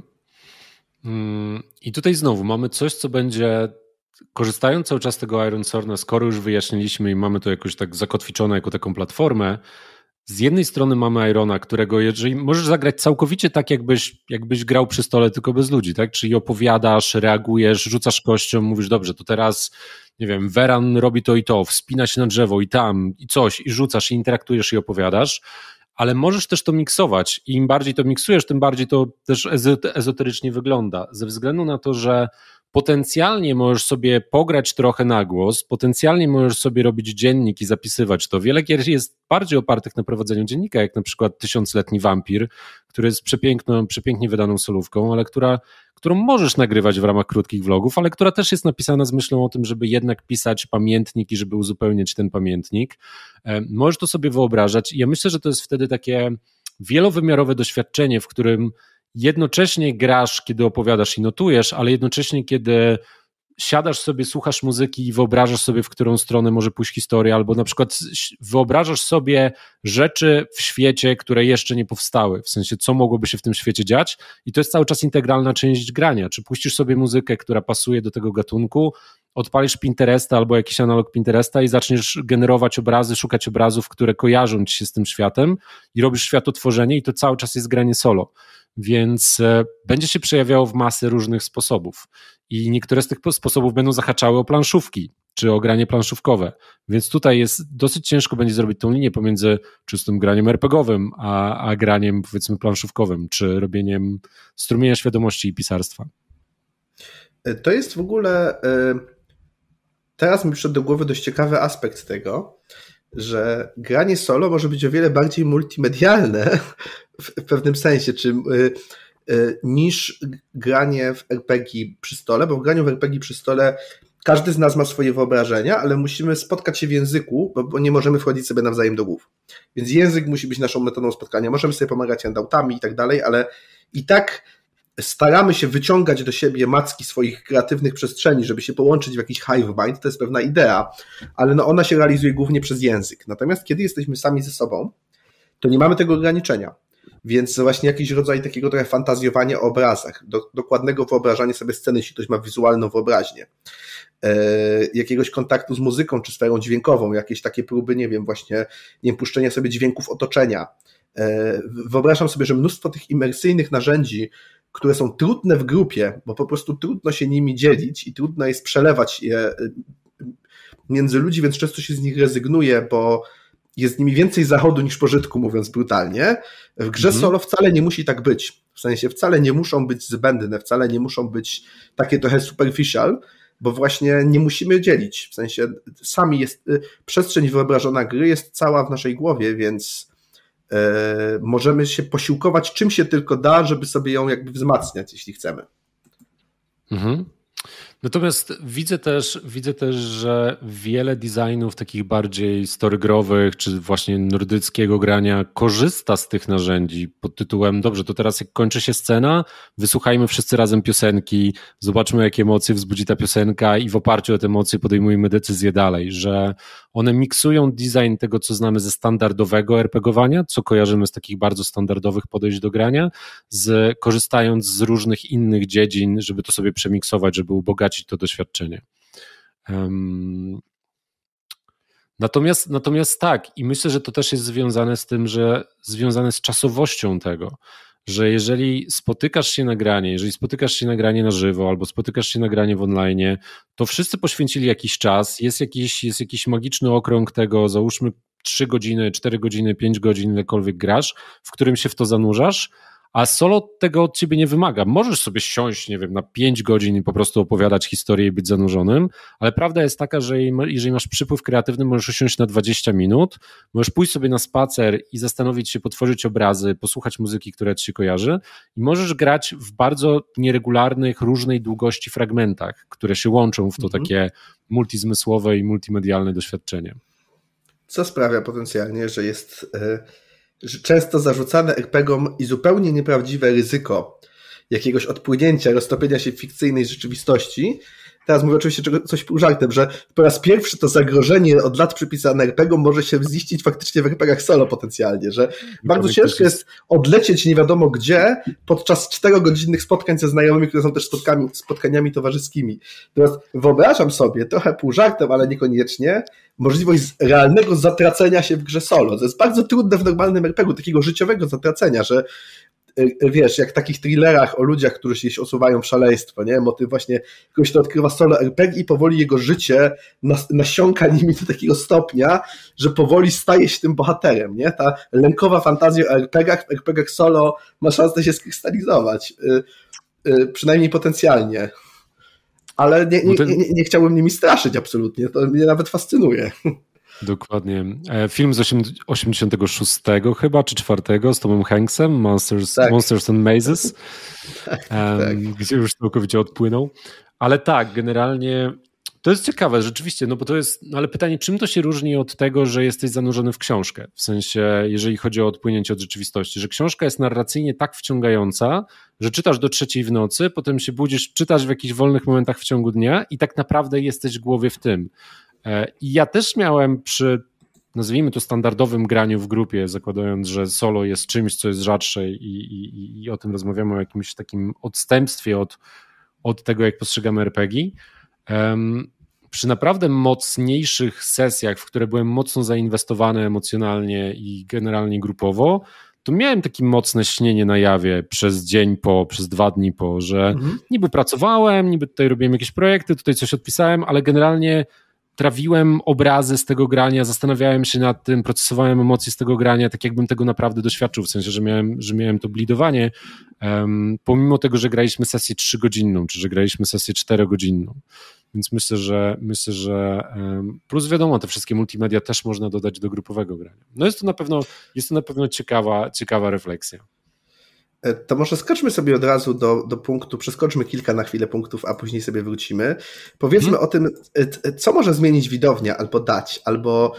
I tutaj znowu mamy coś, co będzie, korzystając cały czas z tego Ironsorna, skoro już wyjaśniliśmy i mamy to jakoś tak zakotwiczone jako taką platformę, z jednej strony mamy Irona, którego jeżeli możesz zagrać całkowicie tak, jakbyś, jakbyś grał przy stole, tylko bez ludzi, tak? Czyli opowiadasz, reagujesz, rzucasz kością, mówisz, dobrze, to teraz, nie wiem, Veran robi to i to, wspina się na drzewo i tam, i coś, i rzucasz, i interaktujesz, i opowiadasz, ale możesz też to miksować i im bardziej to miksujesz, tym bardziej to też ezoterycznie wygląda, ze względu na to, że potencjalnie możesz sobie pograć trochę na głos, potencjalnie możesz sobie robić dziennik i zapisywać to. Wiele gier jest bardziej opartych na prowadzeniu dziennika, jak na przykład Tysiącletni Wampir, który jest przepiękną, przepięknie wydaną solówką, ale która, którą możesz nagrywać w ramach krótkich vlogów, ale która też jest napisana z myślą o tym, żeby jednak pisać pamiętnik i żeby uzupełniać ten pamiętnik. Możesz to sobie wyobrażać i ja myślę, że to jest wtedy takie wielowymiarowe doświadczenie, w którym jednocześnie grasz, kiedy opowiadasz i notujesz, ale jednocześnie, kiedy siadasz sobie, słuchasz muzyki i wyobrażasz sobie, w którą stronę może pójść historia, albo na przykład wyobrażasz sobie rzeczy w świecie, które jeszcze nie powstały, w sensie co mogłoby się w tym świecie dziać i to jest cały czas integralna część grania. Czy puścisz sobie muzykę, która pasuje do tego gatunku, odpalisz Pinteresta albo jakiś analog Pinteresta i zaczniesz generować obrazy, szukać obrazów, które kojarzą ci się z tym światem i robisz światotworzenie i to cały czas jest granie solo. Więc będzie się przejawiało w masy różnych sposobów i niektóre z tych sposobów będą zahaczały o planszówki czy o granie planszówkowe, więc tutaj jest dosyć ciężko będzie zrobić tą linię pomiędzy czystym graniem er pe gie owym, a, a graniem powiedzmy planszówkowym, czy robieniem strumienia świadomości i pisarstwa. To jest w ogóle, teraz mi przyszedł do głowy dość ciekawy aspekt tego, że granie solo może być o wiele bardziej multimedialne w pewnym sensie, czy, niż granie w er pe gie przy stole, bo w graniu w er pe gie przy stole każdy z nas ma swoje wyobrażenia, ale musimy spotkać się w języku, bo, bo nie możemy wchodzić sobie nawzajem do głów. Więc język musi być naszą metodą spotkania. Możemy sobie pomagać handoutami i tak dalej, ale i tak staramy się wyciągać do siebie macki swoich kreatywnych przestrzeni, żeby się połączyć w jakiś hive mind, to jest pewna idea, ale no ona się realizuje głównie przez język. Natomiast kiedy jesteśmy sami ze sobą, to nie mamy tego ograniczenia. Więc właśnie jakiś rodzaj takiego trochę fantazjowania o obrazach, do, dokładnego wyobrażania sobie sceny, jeśli ktoś ma wizualną wyobraźnię, e, jakiegoś kontaktu z muzyką czy sferą dźwiękową, jakieś takie próby, nie wiem, właśnie nie wiem, puszczenia sobie dźwięków otoczenia. E, wyobrażam sobie, że mnóstwo tych imersyjnych narzędzi, które są trudne w grupie, bo po prostu trudno się nimi dzielić i trudno jest przelewać je między ludzi, więc często się z nich rezygnuje, bo jest z nimi więcej zachodu niż pożytku, mówiąc brutalnie. W grze mhm. solo wcale nie musi tak być. W sensie wcale nie muszą być zbędne, wcale nie muszą być takie trochę superficial, bo właśnie nie musimy dzielić. W sensie sami jest, przestrzeń wyobrażona gry jest cała w naszej głowie, więc yy, możemy się posiłkować czym się tylko da, żeby sobie ją jakby wzmacniać, jeśli chcemy. Mhm. Natomiast widzę też, widzę też, że wiele designów takich bardziej storygrowych, czy właśnie nordyckiego grania korzysta z tych narzędzi pod tytułem, dobrze, to teraz jak kończy się scena, wysłuchajmy wszyscy razem piosenki, zobaczmy jakie emocje wzbudzi ta piosenka i w oparciu o te emocje podejmujemy decyzje dalej, że one miksują design tego, co znamy ze standardowego RPGowania, co kojarzymy z takich bardzo standardowych podejść do grania, z, korzystając z różnych innych dziedzin, żeby to sobie przemiksować, żeby ubogacić to doświadczenie. Um, natomiast, natomiast tak, i myślę, że to też jest związane z tym, że związane z czasowością tego, że jeżeli spotykasz się na granie, jeżeli spotykasz się na granie na żywo albo spotykasz się na granie w online, to wszyscy poświęcili jakiś czas, jest jakiś, jest jakiś magiczny okrąg tego, załóżmy trzy godziny, cztery godziny, pięć godzin, ilekolwiek grasz, w którym się w to zanurzasz, a solo tego od ciebie nie wymaga. Możesz sobie siąść, nie wiem, na pięć godzin i po prostu opowiadać historię i być zanurzonym, ale prawda jest taka, że jeżeli masz przypływ kreatywny, możesz usiąść na dwadzieścia minut, możesz pójść sobie na spacer i zastanowić się, potworzyć obrazy, posłuchać muzyki, która ci się kojarzy i możesz grać w bardzo nieregularnych, różnej długości fragmentach, które się łączą w to mhm. takie multizmysłowe i multimedialne doświadczenie. Co sprawia potencjalnie, że jest... Yy... że często zarzucane er pe gom i zupełnie nieprawdziwe ryzyko jakiegoś odpłynięcia, roztopienia się w fikcyjnej rzeczywistości. Teraz mówię oczywiście coś pół żartem, że po raz pierwszy to zagrożenie od lat przypisane er pe gom może się ziścić faktycznie w er pe gach solo potencjalnie, że I bardzo ciężko jest odlecieć nie wiadomo gdzie podczas czterogodzinnych spotkań ze znajomymi, które są też spotkaniami, spotkaniami towarzyskimi. Teraz wyobrażam sobie, trochę pół żartem, ale niekoniecznie, możliwość realnego zatracenia się w grze solo. To jest bardzo trudne w normalnym er pe gu, takiego życiowego zatracenia, że wiesz, jak w takich thrillerach o ludziach, którzy się osuwają w szaleństwo, nie? Motyw właśnie kogoś, kto odkrywa solo er pe gie i powoli jego życie nas, nasiąka nimi do takiego stopnia, że powoli staje się tym bohaterem, nie? Ta lękowa fantazja o er pe gach, w er pe gach solo ma szansę się skrystalizować. Yy, yy, przynajmniej potencjalnie. Ale nie, nie, nie, nie chciałbym nimi straszyć absolutnie, to mnie nawet fascynuje. Dokładnie. Film z osiemdziesiątego szóstego chyba, czy czwartego z Tomem Hanksem, Monsters, tak. Monsters and Mazes, tak, um, tak. gdzie już całkowicie odpłynął. Ale tak, generalnie to jest ciekawe rzeczywiście, no bo to jest, no ale pytanie, czym to się różni od tego, że jesteś zanurzony w książkę? W sensie, jeżeli chodzi o odpłynięcie od rzeczywistości, że książka jest narracyjnie tak wciągająca, że czytasz do trzeciej w nocy, potem się budzisz, czytasz w jakichś wolnych momentach w ciągu dnia i tak naprawdę jesteś w głowie w tym. I ja też miałem przy, nazwijmy to, standardowym graniu w grupie, zakładając, że solo jest czymś, co jest rzadsze i, i, i o tym rozmawiamy, o jakimś takim odstępstwie od, od tego, jak postrzegamy er pe gie. Um, przy naprawdę mocniejszych sesjach, w które byłem mocno zainwestowany emocjonalnie i generalnie grupowo, to miałem takie mocne śnienie na jawie przez dzień po, przez dwa dni po, że mhm. niby pracowałem, niby tutaj robiłem jakieś projekty, tutaj coś odpisałem, ale generalnie trawiłem obrazy z tego grania, zastanawiałem się nad tym, procesowałem emocje z tego grania, tak jakbym tego naprawdę doświadczył, w sensie, że miałem, że miałem to blidowanie, um, pomimo tego, że graliśmy sesję trzygodzinną, czy że graliśmy sesję czterogodzinną. Więc myślę, że myślę, że um, plus wiadomo, te wszystkie multimedia też można dodać do grupowego grania. No jest to na pewno, jest to na pewno ciekawa, ciekawa refleksja. To może skoczmy sobie od razu do, do punktu, przeskoczmy kilka na chwilę punktów, a później sobie wrócimy. Powiedzmy hmm. o tym, co może zmienić widownia, albo dać, albo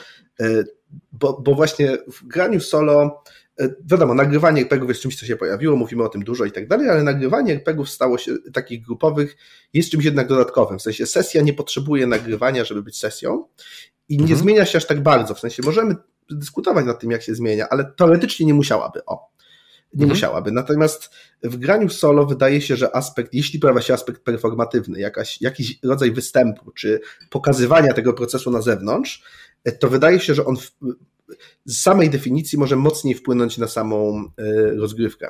bo, bo właśnie w graniu solo, wiadomo, nagrywanie er pe gów jest czymś, co się pojawiło, mówimy o tym dużo i tak dalej, ale nagrywanie er pe gów stało się, takich grupowych, jest czymś jednak dodatkowym, w sensie sesja nie potrzebuje nagrywania, żeby być sesją i nie hmm. zmienia się aż tak bardzo, w sensie możemy dyskutować nad tym, jak się zmienia, ale teoretycznie nie musiałaby, o. Nie mhm. musiałaby. Natomiast w graniu solo wydaje się, że aspekt, jeśli pojawia się aspekt performatywny, jakaś, jakiś rodzaj występu, czy pokazywania tego procesu na zewnątrz, to wydaje się, że on w, z samej definicji może mocniej wpłynąć na samą y, rozgrywkę.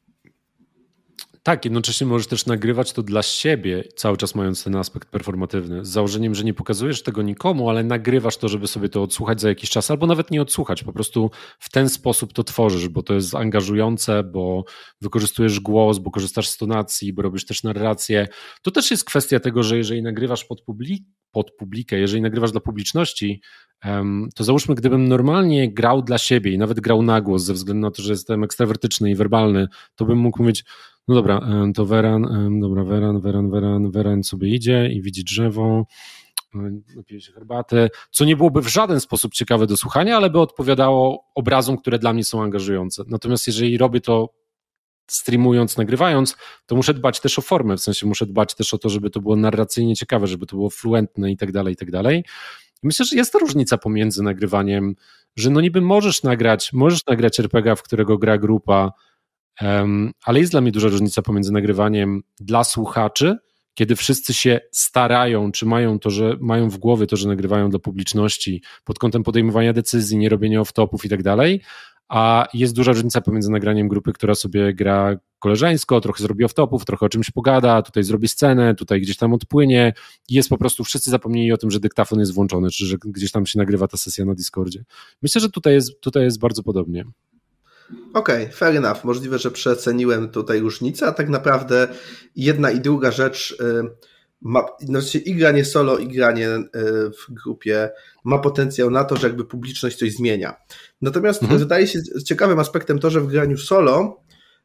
Tak, jednocześnie możesz też nagrywać to dla siebie, cały czas mając ten aspekt performatywny, z założeniem, że nie pokazujesz tego nikomu, ale nagrywasz to, żeby sobie to odsłuchać za jakiś czas, albo nawet nie odsłuchać, po prostu w ten sposób to tworzysz, bo to jest angażujące, bo wykorzystujesz głos, bo korzystasz z tonacji, bo robisz też narrację. To też jest kwestia tego, że jeżeli nagrywasz pod, publi- pod publikę, jeżeli nagrywasz dla publiczności, to załóżmy, gdybym normalnie grał dla siebie i nawet grał na głos, ze względu na to, że jestem ekstrawertyczny i werbalny, to bym mógł mówić: No dobra, to Weran, dobra, Weran, Weran, Weran, Weran sobie idzie i widzi drzewo, napije się herbaty, co nie byłoby w żaden sposób ciekawe do słuchania, ale by odpowiadało obrazom, które dla mnie są angażujące. Natomiast jeżeli robię to streamując, nagrywając, to muszę dbać też o formę, w sensie muszę dbać też o to, żeby to było narracyjnie ciekawe, żeby to było fluentne i tak dalej, i tak dalej. Myślę, że jest to różnica pomiędzy nagrywaniem, że no niby możesz nagrać, możesz nagrać er pe gie, w którego gra grupa, um, ale jest dla mnie duża różnica pomiędzy nagrywaniem dla słuchaczy, kiedy wszyscy się starają, czy mają to, że mają w głowie to, że nagrywają dla publiczności pod kątem podejmowania decyzji, nie robienia off-topów i tak dalej, a jest duża różnica pomiędzy nagraniem grupy, która sobie gra koleżeńsko, trochę zrobi off-topów, trochę o czymś pogada, tutaj zrobi scenę, tutaj gdzieś tam odpłynie i jest po prostu, wszyscy zapomnieli o tym, że dyktafon jest włączony, czy że gdzieś tam się nagrywa ta sesja na Discordzie. Myślę, że tutaj jest, tutaj jest bardzo podobnie. Okej, okay, fair enough. Możliwe, że przeceniłem tutaj różnicę, a tak naprawdę jedna i druga rzecz ma, znaczy i granie solo, i granie w grupie ma potencjał na to, że jakby publiczność coś zmienia. Natomiast mhm. wydaje się ciekawym aspektem to, że w graniu solo,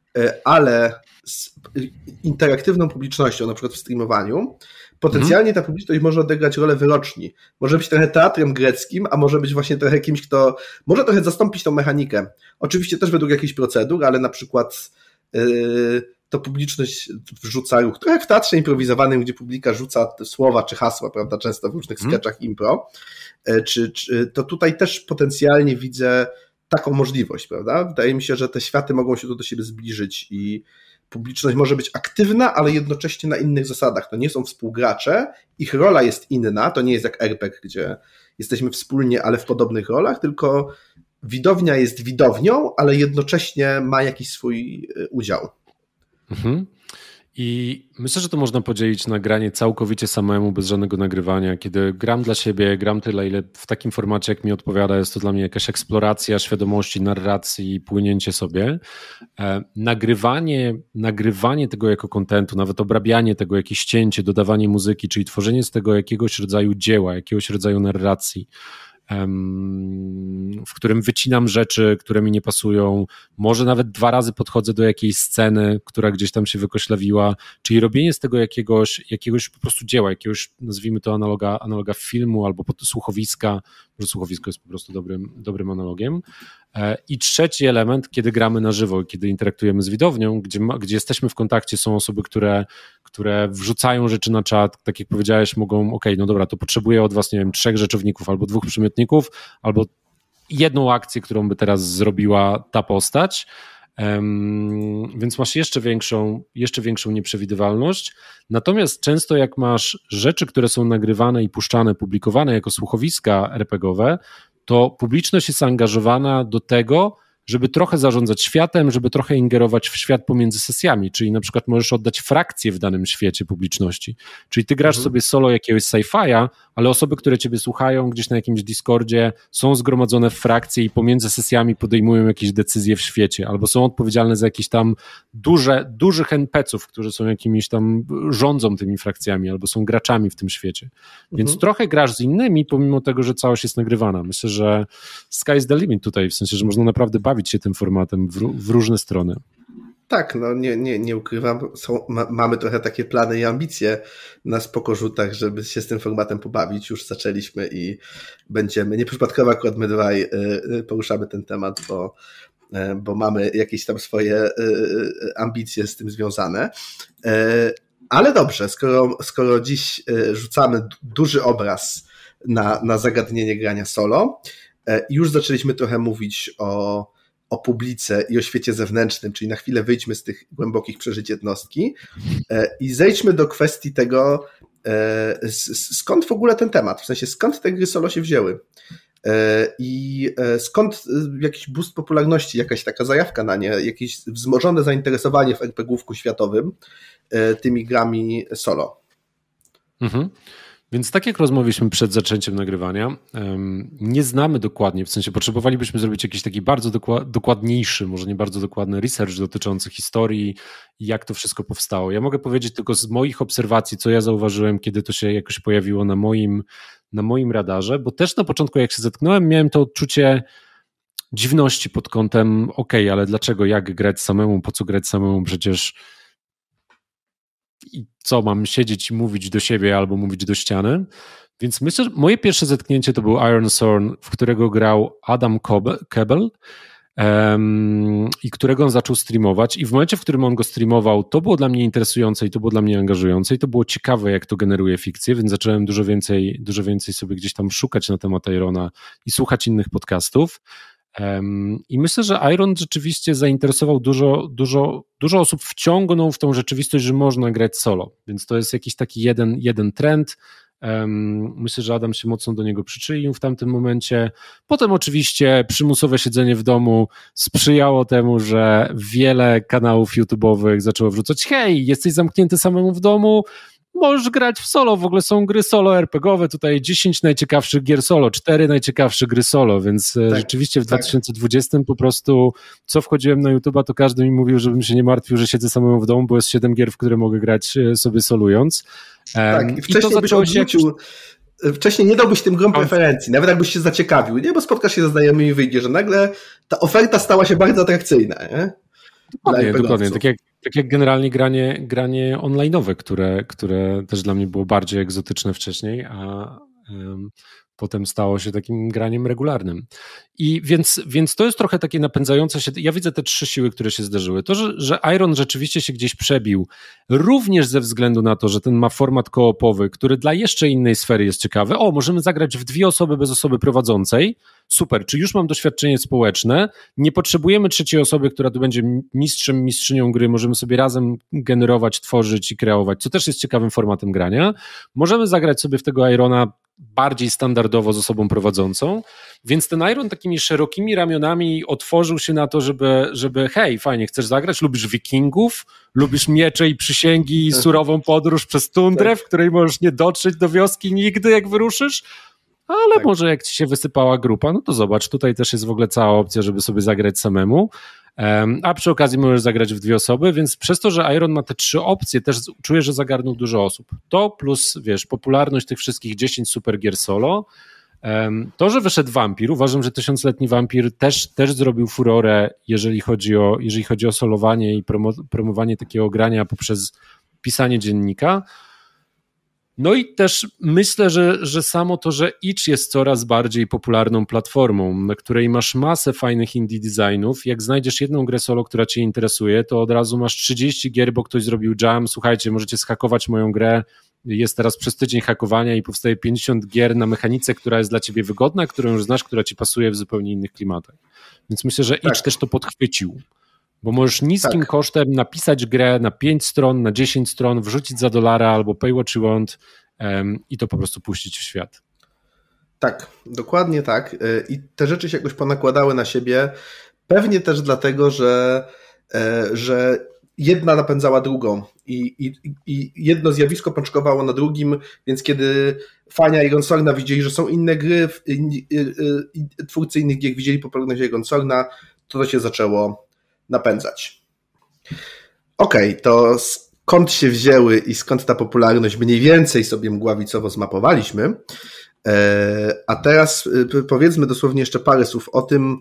ale z interaktywną publicznością, na przykład w streamowaniu, potencjalnie ta publiczność może odegrać rolę wyroczni. Może być trochę teatrem greckim, a może być właśnie trochę kimś, kto może trochę zastąpić tą mechanikę. Oczywiście też według jakichś procedur, ale na przykład yy, to publiczność wrzuca ruch. Trochę w teatrze improwizowanym, gdzie publika rzuca słowa czy hasła, prawda, często w różnych hmm. sketchach impro. Yy, czy, czy, to tutaj też potencjalnie widzę taką możliwość, prawda? Wydaje mi się, że te światy mogą się tu do siebie zbliżyć i publiczność może być aktywna, ale jednocześnie na innych zasadach. To nie są współgracze, ich rola jest inna, to nie jest jak er pe gie, gdzie jesteśmy wspólnie, ale w podobnych rolach, tylko widownia jest widownią, ale jednocześnie ma jakiś swój udział. Mhm. I myślę, że to można podzielić na granie całkowicie samemu, bez żadnego nagrywania. Kiedy gram dla siebie, gram tyle, ile w takim formacie, jak mi odpowiada, jest to dla mnie jakaś eksploracja świadomości, narracji, płynięcie sobie. E, nagrywanie, nagrywanie tego jako kontentu, nawet obrabianie tego, jakieś cięcie, dodawanie muzyki, czyli tworzenie z tego jakiegoś rodzaju dzieła, jakiegoś rodzaju narracji, w którym wycinam rzeczy, które mi nie pasują, może nawet dwa razy podchodzę do jakiejś sceny, która gdzieś tam się wykoślawiła, czyli robienie z tego jakiegoś, jakiegoś po prostu dzieła, jakiegoś, nazwijmy to analoga, analoga filmu albo słuchowiska, może słuchowisko jest po prostu dobrym, dobrym analogiem. I trzeci element, kiedy gramy na żywo, kiedy interaktujemy z widownią, gdzie, ma, gdzie jesteśmy w kontakcie, są osoby, które, które wrzucają rzeczy na czat, tak jak powiedziałeś, mogą, ok, no dobra, to potrzebuję od was, nie wiem, trzech rzeczowników albo dwóch przymiotników, albo jedną akcję, którą by teraz zrobiła ta postać, um, więc masz jeszcze większą, jeszcze większą nieprzewidywalność. Natomiast często jak masz rzeczy, które są nagrywane i puszczane, publikowane jako słuchowiska er pe gie owe, to publiczność jest zaangażowana do tego, żeby trochę zarządzać światem, żeby trochę ingerować w świat pomiędzy sesjami, czyli na przykład możesz oddać frakcję w danym świecie publiczności. Czyli ty grasz mhm. sobie solo jakiegoś sci-fi'a, ale osoby, które ciebie słuchają gdzieś na jakimś Discordzie, są zgromadzone w frakcje i pomiędzy sesjami podejmują jakieś decyzje w świecie, albo są odpowiedzialne za jakieś tam duże, dużych en pe ce ów, którzy są jakimiś tam, rządzą tymi frakcjami, albo są graczami w tym świecie. Więc mhm. trochę grasz z innymi, pomimo tego, że całość jest nagrywana. Myślę, że sky's the limit tutaj, w sensie, że można naprawdę bawić się tym formatem w, w różne strony. Tak, no nie, nie, nie ukrywam, są, ma, mamy trochę takie plany i ambicje na spokorzutach, żeby się z tym formatem pobawić. Już zaczęliśmy i będziemy, nieprzypadkowo akurat my dwaj y, poruszamy ten temat, bo, y, bo mamy jakieś tam swoje y, ambicje z tym związane. Y, ale dobrze, skoro, skoro dziś y, rzucamy duży obraz na, na zagadnienie grania solo, y, już zaczęliśmy trochę mówić o o publice i o świecie zewnętrznym, czyli na chwilę wyjdźmy z tych głębokich przeżyć jednostki i zejdźmy do kwestii tego, skąd w ogóle ten temat, w sensie skąd te gry solo się wzięły i skąd jakiś boost popularności, jakaś taka zajawka na nie, jakieś wzmożone zainteresowanie w er pe gie ówku światowym tymi grami solo. Mhm. Więc tak jak rozmawialiśmy przed zaczęciem nagrywania, nie znamy dokładnie, w sensie potrzebowalibyśmy zrobić jakiś taki bardzo dokładniejszy, może nie bardzo dokładny research dotyczący historii i jak to wszystko powstało. Ja mogę powiedzieć tylko z moich obserwacji, co ja zauważyłem, kiedy to się jakoś pojawiło na moim, na moim radarze, bo też na początku jak się zetknąłem, miałem to odczucie dziwności pod kątem okej, okay, ale dlaczego, jak grać samemu, po co grać samemu, przecież i co, mam siedzieć i mówić do siebie albo mówić do ściany. Więc myślę, że moje pierwsze zetknięcie to był Iron Thorn, w którego grał Adam Koebel um, i którego on zaczął streamować i w momencie, w którym on go streamował, to było dla mnie interesujące i to było dla mnie angażujące i to było ciekawe, jak to generuje fikcję, więc zacząłem dużo więcej, dużo więcej sobie gdzieś tam szukać na temat Irona i słuchać innych podcastów. Um, I myślę, że Iron rzeczywiście zainteresował dużo, dużo, dużo osób, wciągnął w tą rzeczywistość, że można grać solo, więc to jest jakiś taki jeden, jeden trend. Um, myślę, że Adam się mocno do niego przyczynił w tamtym momencie. Potem oczywiście przymusowe siedzenie w domu sprzyjało temu, że wiele kanałów YouTube'owych zaczęło wrzucać: hej, jesteś zamknięty samemu w domu, możesz grać w solo, w ogóle są gry solo er pe gie owe, tutaj dziesięć najciekawszych gier solo, cztery najciekawsze gry solo, więc tak, rzeczywiście w tak. dwa tysiące dwudziestym po prostu co wchodziłem na YouTube'a, to każdy mi mówił, żebym się nie martwił, że siedzę samemu w domu, bo jest siedem gier, w które mogę grać sobie solując. Tak, i wcześniej I to byś odrzucił, się... wcześniej nie dałbyś tym grom preferencji, nawet jakbyś się zaciekawił, nie, bo spotkasz się ze znajomymi i wyjdzie, że nagle ta oferta stała się bardzo atrakcyjna, nie? Dokładnie, dokładnie, tak jak Tak jak generalnie granie, granie online'owe, które, które też dla mnie było bardziej egzotyczne wcześniej, a um, potem stało się takim graniem regularnym. I więc, więc to jest trochę takie napędzające się, ja widzę te trzy siły, które się zdarzyły. To, że, że Iron rzeczywiście się gdzieś przebił, również ze względu na to, że ten ma format koopowy, który dla jeszcze innej sfery jest ciekawy. O, możemy zagrać w dwie osoby bez osoby prowadzącej. Super, czy już mam doświadczenie społeczne, nie potrzebujemy trzeciej osoby, która tu będzie mistrzem, mistrzynią gry, możemy sobie razem generować, tworzyć i kreować, co też jest ciekawym formatem grania. Możemy zagrać sobie w tego Irona bardziej standardowo z osobą prowadzącą, więc ten Iron takimi szerokimi ramionami otworzył się na to, żeby, żeby hej, fajnie, chcesz zagrać, lubisz wikingów, lubisz miecze i przysięgi i surową podróż przez tundrę, w której możesz nie dotrzeć do wioski nigdy, jak wyruszysz, ale tak. Może jak ci się wysypała grupa, no to zobacz, tutaj też jest w ogóle cała opcja, żeby sobie zagrać samemu, um, a przy okazji możesz zagrać w dwie osoby, więc przez to, że Iron ma te trzy opcje, też czuję, że zagarnął dużo osób. To plus, wiesz, popularność tych wszystkich dziesięć super gier solo, um, to, że wyszedł Wampir, uważam, że Tysiącletni Wampir też, też zrobił furorę, jeżeli chodzi o, jeżeli chodzi o solowanie i promo, promowanie takiego grania poprzez pisanie dziennika. No i też myślę, że, że samo to, że itch jest coraz bardziej popularną platformą, na której masz masę fajnych indie designów, jak znajdziesz jedną grę solo, która cię interesuje, to od razu masz trzydzieści gier, bo ktoś zrobił jam, słuchajcie, możecie zhakować moją grę, jest teraz przez tydzień hakowania i powstaje pięćdziesiąt gier na mechanice, która jest dla ciebie wygodna, którą już znasz, która ci pasuje w zupełnie innych klimatach. Więc myślę, że tak. itch też to podchwycił. Bo możesz niskim tak. kosztem napisać grę na pięć stron, na dziesięć stron, wrzucić za dolara albo pay what you want um, i to po prostu puścić w świat. Tak, dokładnie tak. I te rzeczy się jakoś ponakładały na siebie. Pewnie też dlatego, że, że jedna napędzała drugą i, i, i jedno zjawisko pączkowało na drugim, więc kiedy fani Iron Thorna widzieli, że są inne gry, twórcy innych gier widzieli popularność Iron Thorna, to to się zaczęło napędzać. Okej, okay, to skąd się wzięły i skąd ta popularność mniej więcej sobie mgławicowo zmapowaliśmy, a teraz powiedzmy dosłownie jeszcze parę słów o tym,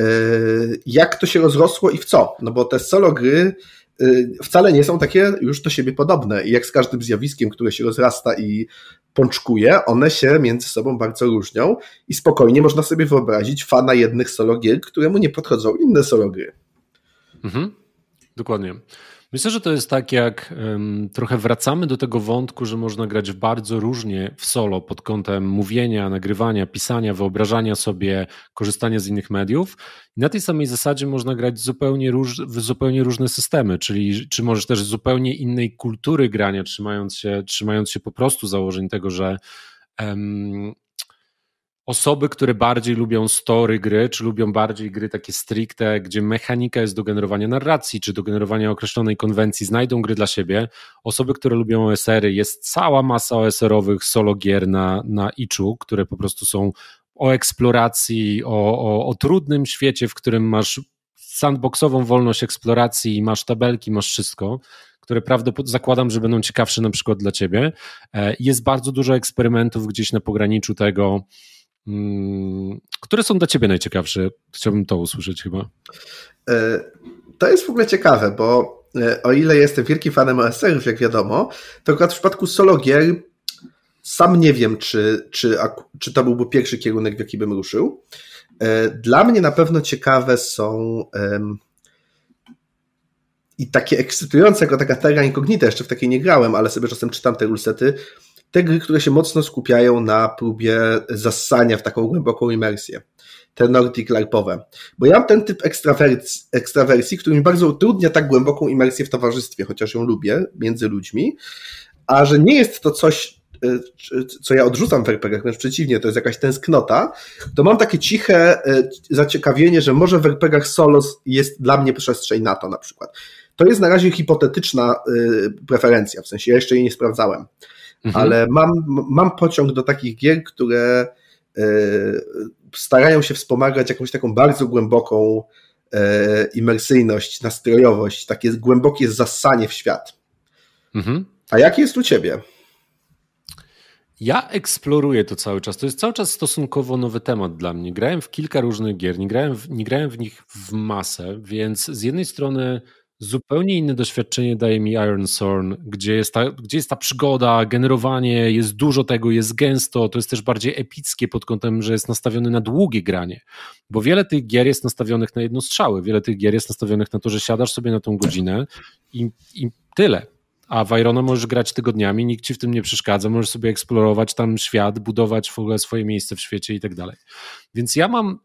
jak to się rozrosło i w co, no bo te solo gry wcale nie są takie już do siebie podobne i jak z każdym zjawiskiem, które się rozrasta i pączkuje, one się między sobą bardzo różnią i spokojnie można sobie wyobrazić fana jednych solo gier, któremu nie podchodzą inne solo gry. Mhm, dokładnie. Myślę, że to jest tak, jak um, trochę wracamy do tego wątku, że można grać bardzo różnie w solo pod kątem mówienia, nagrywania, pisania, wyobrażania sobie, korzystania z innych mediów. I na tej samej zasadzie można grać zupełnie róż, w zupełnie różne systemy, czyli czy możesz też zupełnie innej kultury grania, trzymając się, trzymając się po prostu założeń tego, że um, osoby, które bardziej lubią story gry, czy lubią bardziej gry takie stricte, gdzie mechanika jest do generowania narracji, czy do generowania określonej konwencji, znajdą gry dla siebie. Osoby, które lubią O S R-y, jest cała masa O S R-owych solo gier na, na itchu, które po prostu są o eksploracji, o, o, o trudnym świecie, w którym masz sandboxową wolność eksploracji, masz tabelki, masz wszystko, które prawdopodobnie zakładam, że będą ciekawsze na przykład dla ciebie. Jest bardzo dużo eksperymentów gdzieś na pograniczu tego, które są dla ciebie najciekawsze? Chciałbym to usłyszeć chyba. To jest w ogóle ciekawe, bo o ile jestem wielkim fanem O S R-ów, jak wiadomo, to akurat w przypadku solo gier sam nie wiem, czy, czy, czy to byłby pierwszy kierunek, w jaki bym ruszył. Dla mnie na pewno ciekawe są um, i takie ekscytujące, jako taka terra incognita, jeszcze w takiej nie grałem, ale sobie czasem czytam te rulesety, te gry, które się mocno skupiają na próbie zassania w taką głęboką imersję. Te Nordic LARPowe. Bo ja mam ten typ ekstrawersji, ekstrawersji, który mi bardzo utrudnia tak głęboką imersję w towarzystwie, chociaż ją lubię, między ludźmi, a że nie jest to coś, co ja odrzucam w er pe gach, wręcz przeciwnie, to jest jakaś tęsknota, to mam takie ciche zaciekawienie, że może w er pe gach solo jest dla mnie przestrzeń na to na przykład. To jest na razie hipotetyczna preferencja, w sensie ja jeszcze jej nie sprawdzałem, mhm. ale mam, mam pociąg do takich gier, które starają się wspomagać jakąś taką bardzo głęboką imersyjność, nastrojowość, takie głębokie zassanie w świat. Mhm. A jak jest u ciebie? Ja eksploruję to cały czas. To jest cały czas stosunkowo nowy temat dla mnie. Grałem w kilka różnych gier, nie grałem w, nie grałem w nich w masę, więc z jednej strony zupełnie inne doświadczenie daje mi Iron Thorn, gdzie jest, ta, gdzie jest ta przygoda, generowanie, jest dużo tego, jest gęsto, to jest też bardziej epickie pod kątem, że jest nastawiony na długie granie, bo wiele tych gier jest nastawionych na jednostrzały, wiele tych gier jest nastawionych na to, że siadasz sobie na tą godzinę i, i tyle. A w Irona możesz grać tygodniami, nikt ci w tym nie przeszkadza, możesz sobie eksplorować tam świat, budować w ogóle swoje miejsce w świecie i tak dalej. Więc ja mam,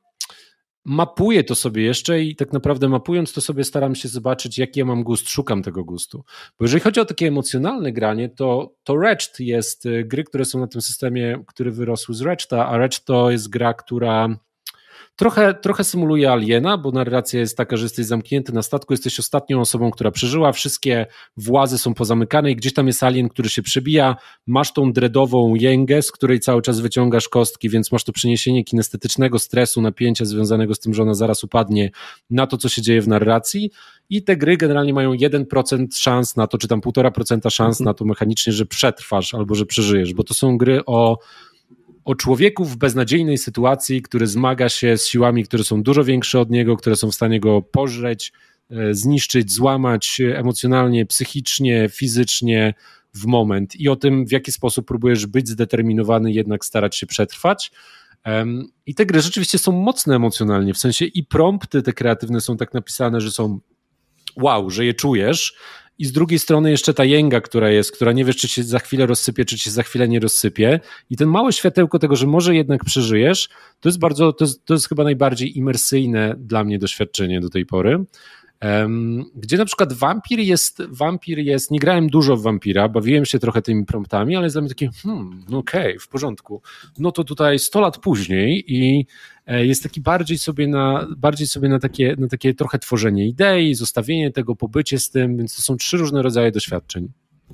mapuję to sobie jeszcze i tak naprawdę mapując to sobie staram się zobaczyć, jaki ja mam gust, szukam tego gustu. Bo jeżeli chodzi o takie emocjonalne granie, to, to Wretched jest gry, które są na tym systemie, który wyrosły z Wretcheda, a Wretched to jest gra, która Trochę, trochę symuluje Aliena, bo narracja jest taka, że jesteś zamknięty na statku, jesteś ostatnią osobą, która przeżyła, wszystkie włazy są pozamykane i gdzieś tam jest alien, który się przebija, masz tą dreadową jęgę, z której cały czas wyciągasz kostki, więc masz to przeniesienie kinestetycznego stresu, napięcia związanego z tym, że ona zaraz upadnie na to, co się dzieje w narracji i te gry generalnie mają jeden procent szans na to, czy tam półtora procenta szans na to mechanicznie, że przetrwasz albo że przeżyjesz, bo to są gry o o człowieku w beznadziejnej sytuacji, który zmaga się z siłami, które są dużo większe od niego, które są w stanie go pożreć, zniszczyć, złamać emocjonalnie, psychicznie, fizycznie w moment i o tym, w jaki sposób próbujesz być zdeterminowany, jednak starać się przetrwać. I te gry rzeczywiście są mocne emocjonalnie, w sensie i prompty te kreatywne są tak napisane, że są wow, że je czujesz, i z drugiej strony jeszcze ta jęga, która jest, która nie wiesz, czy się za chwilę rozsypie, czy się za chwilę nie rozsypie i ten małe światełko tego, że może jednak przeżyjesz, to jest bardzo, to jest, to jest chyba najbardziej imersyjne dla mnie doświadczenie do tej pory. Um, gdzie na przykład wampir jest, wampir jest, nie grałem dużo w wampira, bawiłem się trochę tymi promptami, ale jest dla mnie takie, hmm, no okej, okay, w porządku. No to tutaj sto lat później i jest taki bardziej sobie na, bardziej sobie na takie, na takie trochę tworzenie idei, zostawienie tego, pobycie z tym, więc to są trzy różne rodzaje doświadczeń.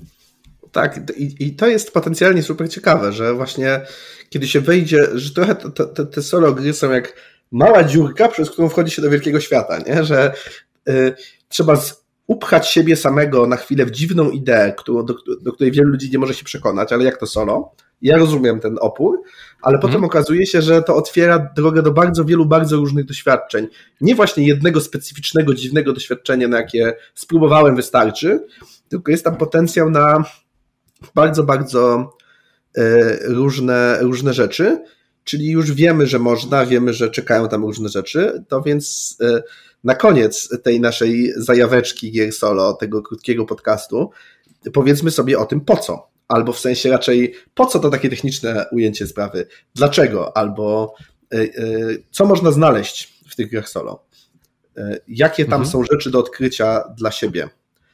Tak, i, i to jest potencjalnie super ciekawe, że właśnie kiedy się wejdzie, że trochę te, te, te solo gry są jak mała dziurka, przez którą wchodzi się do wielkiego świata, nie? Że y, trzeba z, upchać siebie samego na chwilę w dziwną ideę, którą, do, do której wielu ludzi nie może się przekonać, ale jak to solo? Ja rozumiem ten opór, ale potem hmm. okazuje się, że to otwiera drogę do bardzo wielu, bardzo różnych doświadczeń. Nie właśnie jednego specyficznego, dziwnego doświadczenia, na jakie spróbowałem, wystarczy, tylko jest tam potencjał na bardzo, bardzo e, różne, różne rzeczy, czyli już wiemy, że można, wiemy, że czekają tam różne rzeczy, to więc e, na koniec tej naszej zajaweczki gier solo, tego krótkiego podcastu, powiedzmy sobie o tym, po co. Albo w sensie raczej, po co to takie techniczne ujęcie sprawy? Dlaczego? Albo y, y, co można znaleźć w tych grach solo? Y, jakie tam mhm. są rzeczy do odkrycia dla siebie?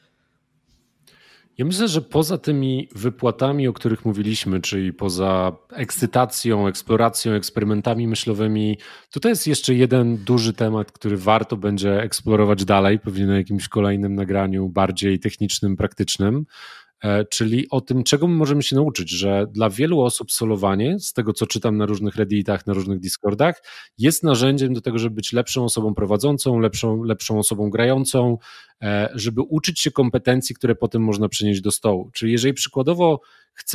Ja myślę, że poza tymi wypłatami, o których mówiliśmy, czyli poza ekscytacją, eksploracją, eksperymentami myślowymi, tutaj jest jeszcze jeden duży temat, który warto będzie eksplorować dalej, pewnie na jakimś kolejnym nagraniu bardziej technicznym, praktycznym, czyli o tym, czego my możemy się nauczyć, że dla wielu osób solowanie, z tego co czytam na różnych redditach, na różnych discordach, jest narzędziem do tego, żeby być lepszą osobą prowadzącą, lepszą, lepszą osobą grającą, żeby uczyć się kompetencji, które potem można przenieść do stołu. Czyli jeżeli przykładowo chcesz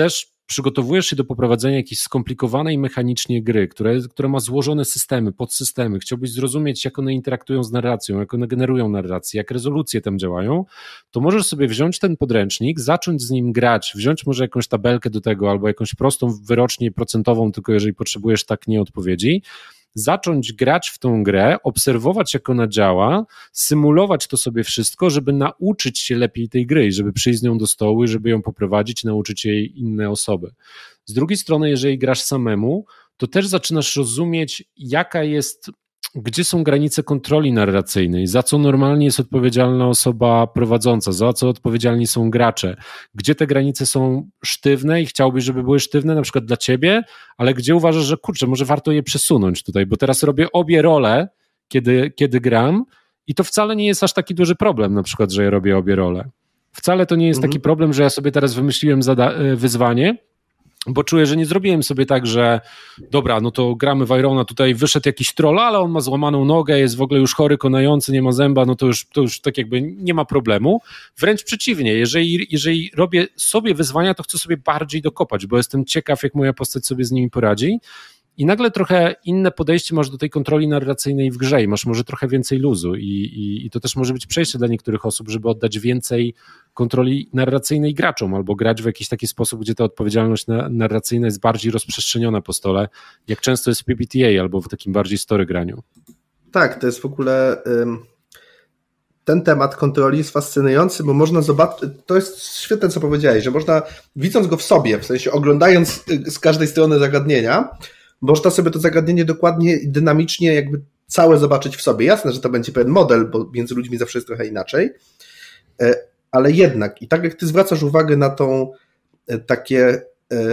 przygotowujesz się do poprowadzenia jakiejś skomplikowanej mechanicznie gry, która, która ma złożone systemy, podsystemy, chciałbyś zrozumieć, jak one interaktują z narracją, jak one generują narrację, jak rezolucje tam działają, to możesz sobie wziąć ten podręcznik, zacząć z nim grać, wziąć może jakąś tabelkę do tego albo jakąś prostą wyrocznię procentową, tylko jeżeli potrzebujesz tak nie odpowiedzi, zacząć grać w tą grę, obserwować, jak ona działa, symulować to sobie wszystko, żeby nauczyć się lepiej tej gry i żeby przyjść z nią do stołu i żeby ją poprowadzić, nauczyć jej inne osoby. Z drugiej strony, jeżeli grasz samemu, to też zaczynasz rozumieć, jaka jest, gdzie są granice kontroli narracyjnej, za co normalnie jest odpowiedzialna osoba prowadząca, za co odpowiedzialni są gracze, gdzie te granice są sztywne i chciałbyś, żeby były sztywne na przykład dla ciebie, ale gdzie uważasz, że kurczę, może warto je przesunąć tutaj, bo teraz robię obie role, kiedy, kiedy gram i to wcale nie jest aż taki duży problem na przykład, że ja robię obie role. Wcale to nie jest mhm. taki problem, że ja sobie teraz wymyśliłem zada- wyzwanie, bo czuję, że nie zrobiłem sobie tak, że dobra, no to gramy w Irona, tutaj wyszedł jakiś troll, ale on ma złamaną nogę, jest w ogóle już chory, konający, nie ma zęba, no to już, to już tak jakby nie ma problemu. Wręcz przeciwnie, jeżeli, jeżeli robię sobie wyzwania, to chcę sobie bardziej dokopać, bo jestem ciekaw, jak moja postać sobie z nimi poradzi. I nagle trochę inne podejście masz do tej kontroli narracyjnej w grze i masz może trochę więcej luzu i, i, i to też może być przejście dla niektórych osób, żeby oddać więcej kontroli narracyjnej graczom albo grać w jakiś taki sposób, gdzie ta odpowiedzialność na, narracyjna jest bardziej rozprzestrzeniona po stole, jak często jest w P B T A albo w takim bardziej story graniu. Tak, to jest w ogóle... Ym... Ten temat kontroli jest fascynujący, bo można zobaczyć, to jest świetne, co powiedziałeś, że można, widząc go w sobie, w sensie oglądając z każdej strony zagadnienia, można sobie to zagadnienie dokładnie i dynamicznie jakby całe zobaczyć w sobie. Jasne, że to będzie pewien model, bo między ludźmi zawsze jest trochę inaczej, ale jednak i tak jak ty zwracasz uwagę na tą takie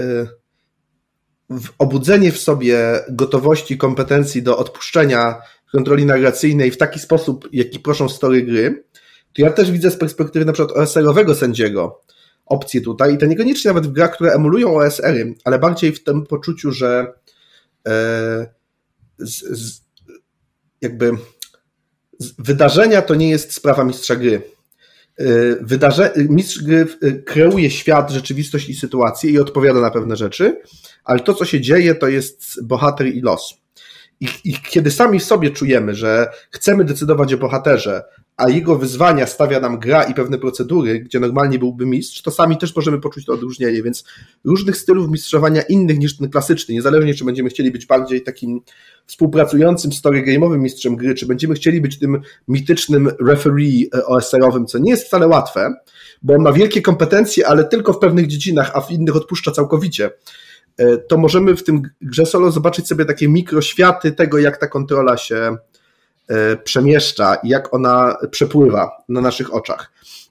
obudzenie w sobie gotowości, kompetencji do odpuszczenia kontroli narracyjnej w taki sposób, jaki proszą story gry, to ja też widzę z perspektywy na przykład O S R-owego sędziego opcję tutaj i to niekoniecznie nawet w grach, które emulują O S R-y, ale bardziej w tym poczuciu, że e, z, z, jakby z, wydarzenia to nie jest sprawa mistrza gry. E, wydarze, mistrz gry kreuje świat, rzeczywistość i sytuację i odpowiada na pewne rzeczy, ale to, co się dzieje, to jest bohater i los. I, I kiedy sami w sobie czujemy, że chcemy decydować o bohaterze, a jego wyzwania stawia nam gra i pewne procedury, gdzie normalnie byłby mistrz, to sami też możemy poczuć to odróżnienie, więc różnych stylów mistrzowania innych niż ten klasyczny, niezależnie czy będziemy chcieli być bardziej takim współpracującym story game'owym mistrzem gry, czy będziemy chcieli być tym mitycznym referee O S R-owym, co nie jest wcale łatwe, bo on ma wielkie kompetencje, ale tylko w pewnych dziedzinach, a w innych odpuszcza całkowicie. To możemy w tym grze solo zobaczyć sobie takie mikroświaty tego, jak ta kontrola się przemieszcza i jak ona przepływa na naszych oczach.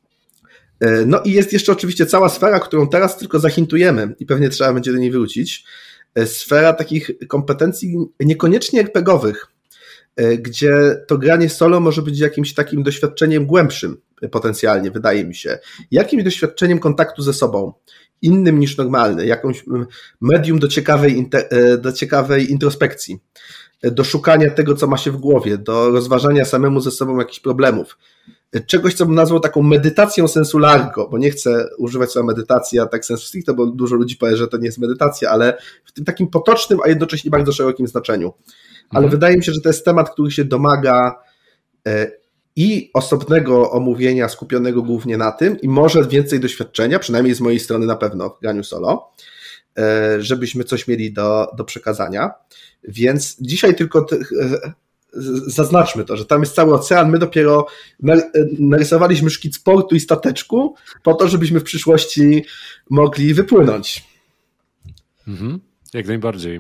No i jest jeszcze oczywiście cała sfera, którą teraz tylko zahintujemy i pewnie trzeba będzie do niej wrócić. Sfera takich kompetencji niekoniecznie er pe gie owych, gdzie to granie solo może być jakimś takim doświadczeniem głębszym potencjalnie, wydaje mi się. Jakimś doświadczeniem kontaktu ze sobą, innym niż normalny, jakąś medium do ciekawej, do ciekawej introspekcji, do szukania tego, co ma się w głowie, do rozważania samemu ze sobą jakichś problemów. Czegoś, co bym nazwał taką medytacją sensu largo, bo nie chcę używać słowa medytacja tak sensu stricto, bo dużo ludzi powie, że to nie jest medytacja, ale w tym takim potocznym, a jednocześnie bardzo szerokim znaczeniu. Ale mhm. wydaje mi się, że to jest temat, który się domaga i osobnego omówienia skupionego głównie na tym i może więcej doświadczenia, przynajmniej z mojej strony na pewno w graniu solo, żebyśmy coś mieli do, do przekazania. Więc dzisiaj tylko t- zaznaczmy to, że tam jest cały ocean, my dopiero narysowaliśmy szkic portu i stateczku po to, żebyśmy w przyszłości mogli wypłynąć. Mhm, jak najbardziej.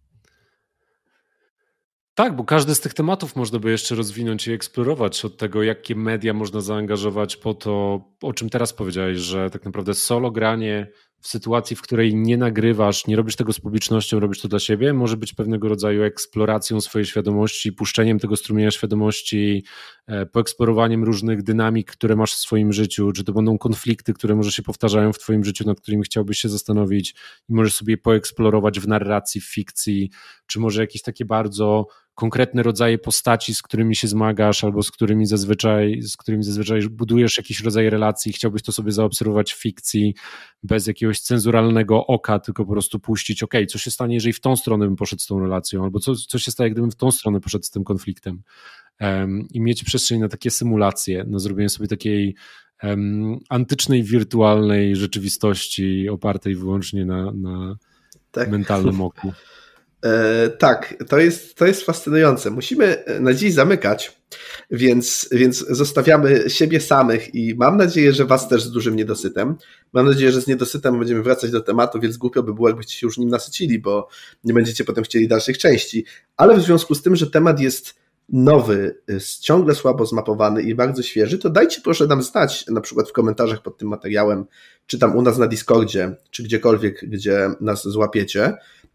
Tak, bo każdy z tych tematów można by jeszcze rozwinąć i eksplorować, od tego, jakie media można zaangażować po to, o czym teraz powiedziałeś, że tak naprawdę solo granie w sytuacji, w której nie nagrywasz, nie robisz tego z publicznością, robisz to dla siebie, może być pewnego rodzaju eksploracją swojej świadomości, puszczeniem tego strumienia świadomości, poeksplorowaniem różnych dynamik, które masz w swoim życiu, czy to będą konflikty, które może się powtarzają w twoim życiu, nad którymi chciałbyś się zastanowić i możesz sobie poeksplorować w narracji, w fikcji, czy może jakieś takie bardzo konkretne rodzaje postaci, z którymi się zmagasz, albo z którymi zazwyczaj, z którymi zazwyczaj budujesz jakiś rodzaj relacji, chciałbyś to sobie zaobserwować w fikcji, bez jakiegoś cenzuralnego oka, tylko po prostu puścić, ok, co się stanie, jeżeli w tą stronę bym poszedł z tą relacją, albo co, co się stanie, gdybym w tą stronę poszedł z tym konfliktem. Um, I mieć przestrzeń na takie symulacje, na zrobienie sobie takiej um, antycznej, wirtualnej rzeczywistości opartej wyłącznie na, na tak. mentalnym oku. E, tak, to jest, to jest fascynujące. Musimy na dziś zamykać, więc, więc zostawiamy siebie samych i mam nadzieję, że was też z dużym niedosytem. Mam nadzieję, że z niedosytem będziemy wracać do tematu, więc głupio by było, jakbyście się już nim nasycili, bo nie będziecie potem chcieli dalszych części. Ale w związku z tym, że temat jest nowy, ciągle słabo zmapowany i bardzo świeży, to dajcie proszę nam znać, na przykład w komentarzach pod tym materiałem, czy tam u nas na Discordzie, czy gdziekolwiek, gdzie nas złapiecie,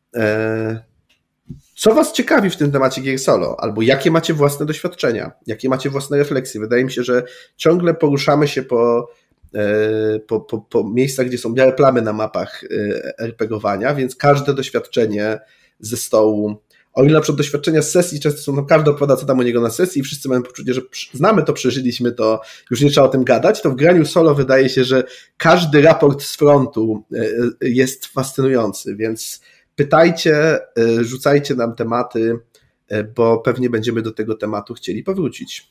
co was ciekawi w tym temacie gier solo, albo jakie macie własne doświadczenia, jakie macie własne refleksje. Wydaje mi się, że ciągle poruszamy się po, po, po, po miejscach, gdzie są białe plamy na mapach RPGowania, więc każde doświadczenie ze stołu, o ile na przykład doświadczenia z sesji często są, no każdy opowiada, co tam u niego na sesji i wszyscy mają poczucie, że znamy to, przeżyliśmy to, już nie trzeba o tym gadać, to w graniu solo wydaje się, że każdy raport z frontu jest fascynujący, więc pytajcie, rzucajcie nam tematy, bo pewnie będziemy do tego tematu chcieli powrócić.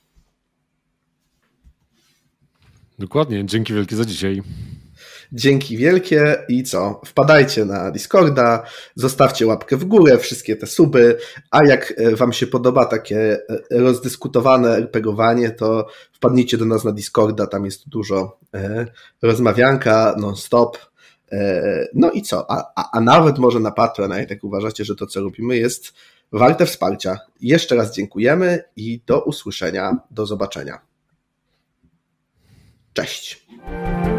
Dokładnie, dzięki wielkie za dzisiaj. Dzięki wielkie i co? Wpadajcie na Discorda, zostawcie łapkę w górę, wszystkie te suby, a jak wam się podoba takie rozdyskutowane RPGowanie, to wpadnijcie do nas na Discorda, tam jest dużo rozmawianka non-stop. No i co? A, a, a nawet może na Patreon, jak tak uważacie, że to, co robimy, jest warte wsparcia. Jeszcze raz dziękujemy i do usłyszenia, do zobaczenia. Cześć.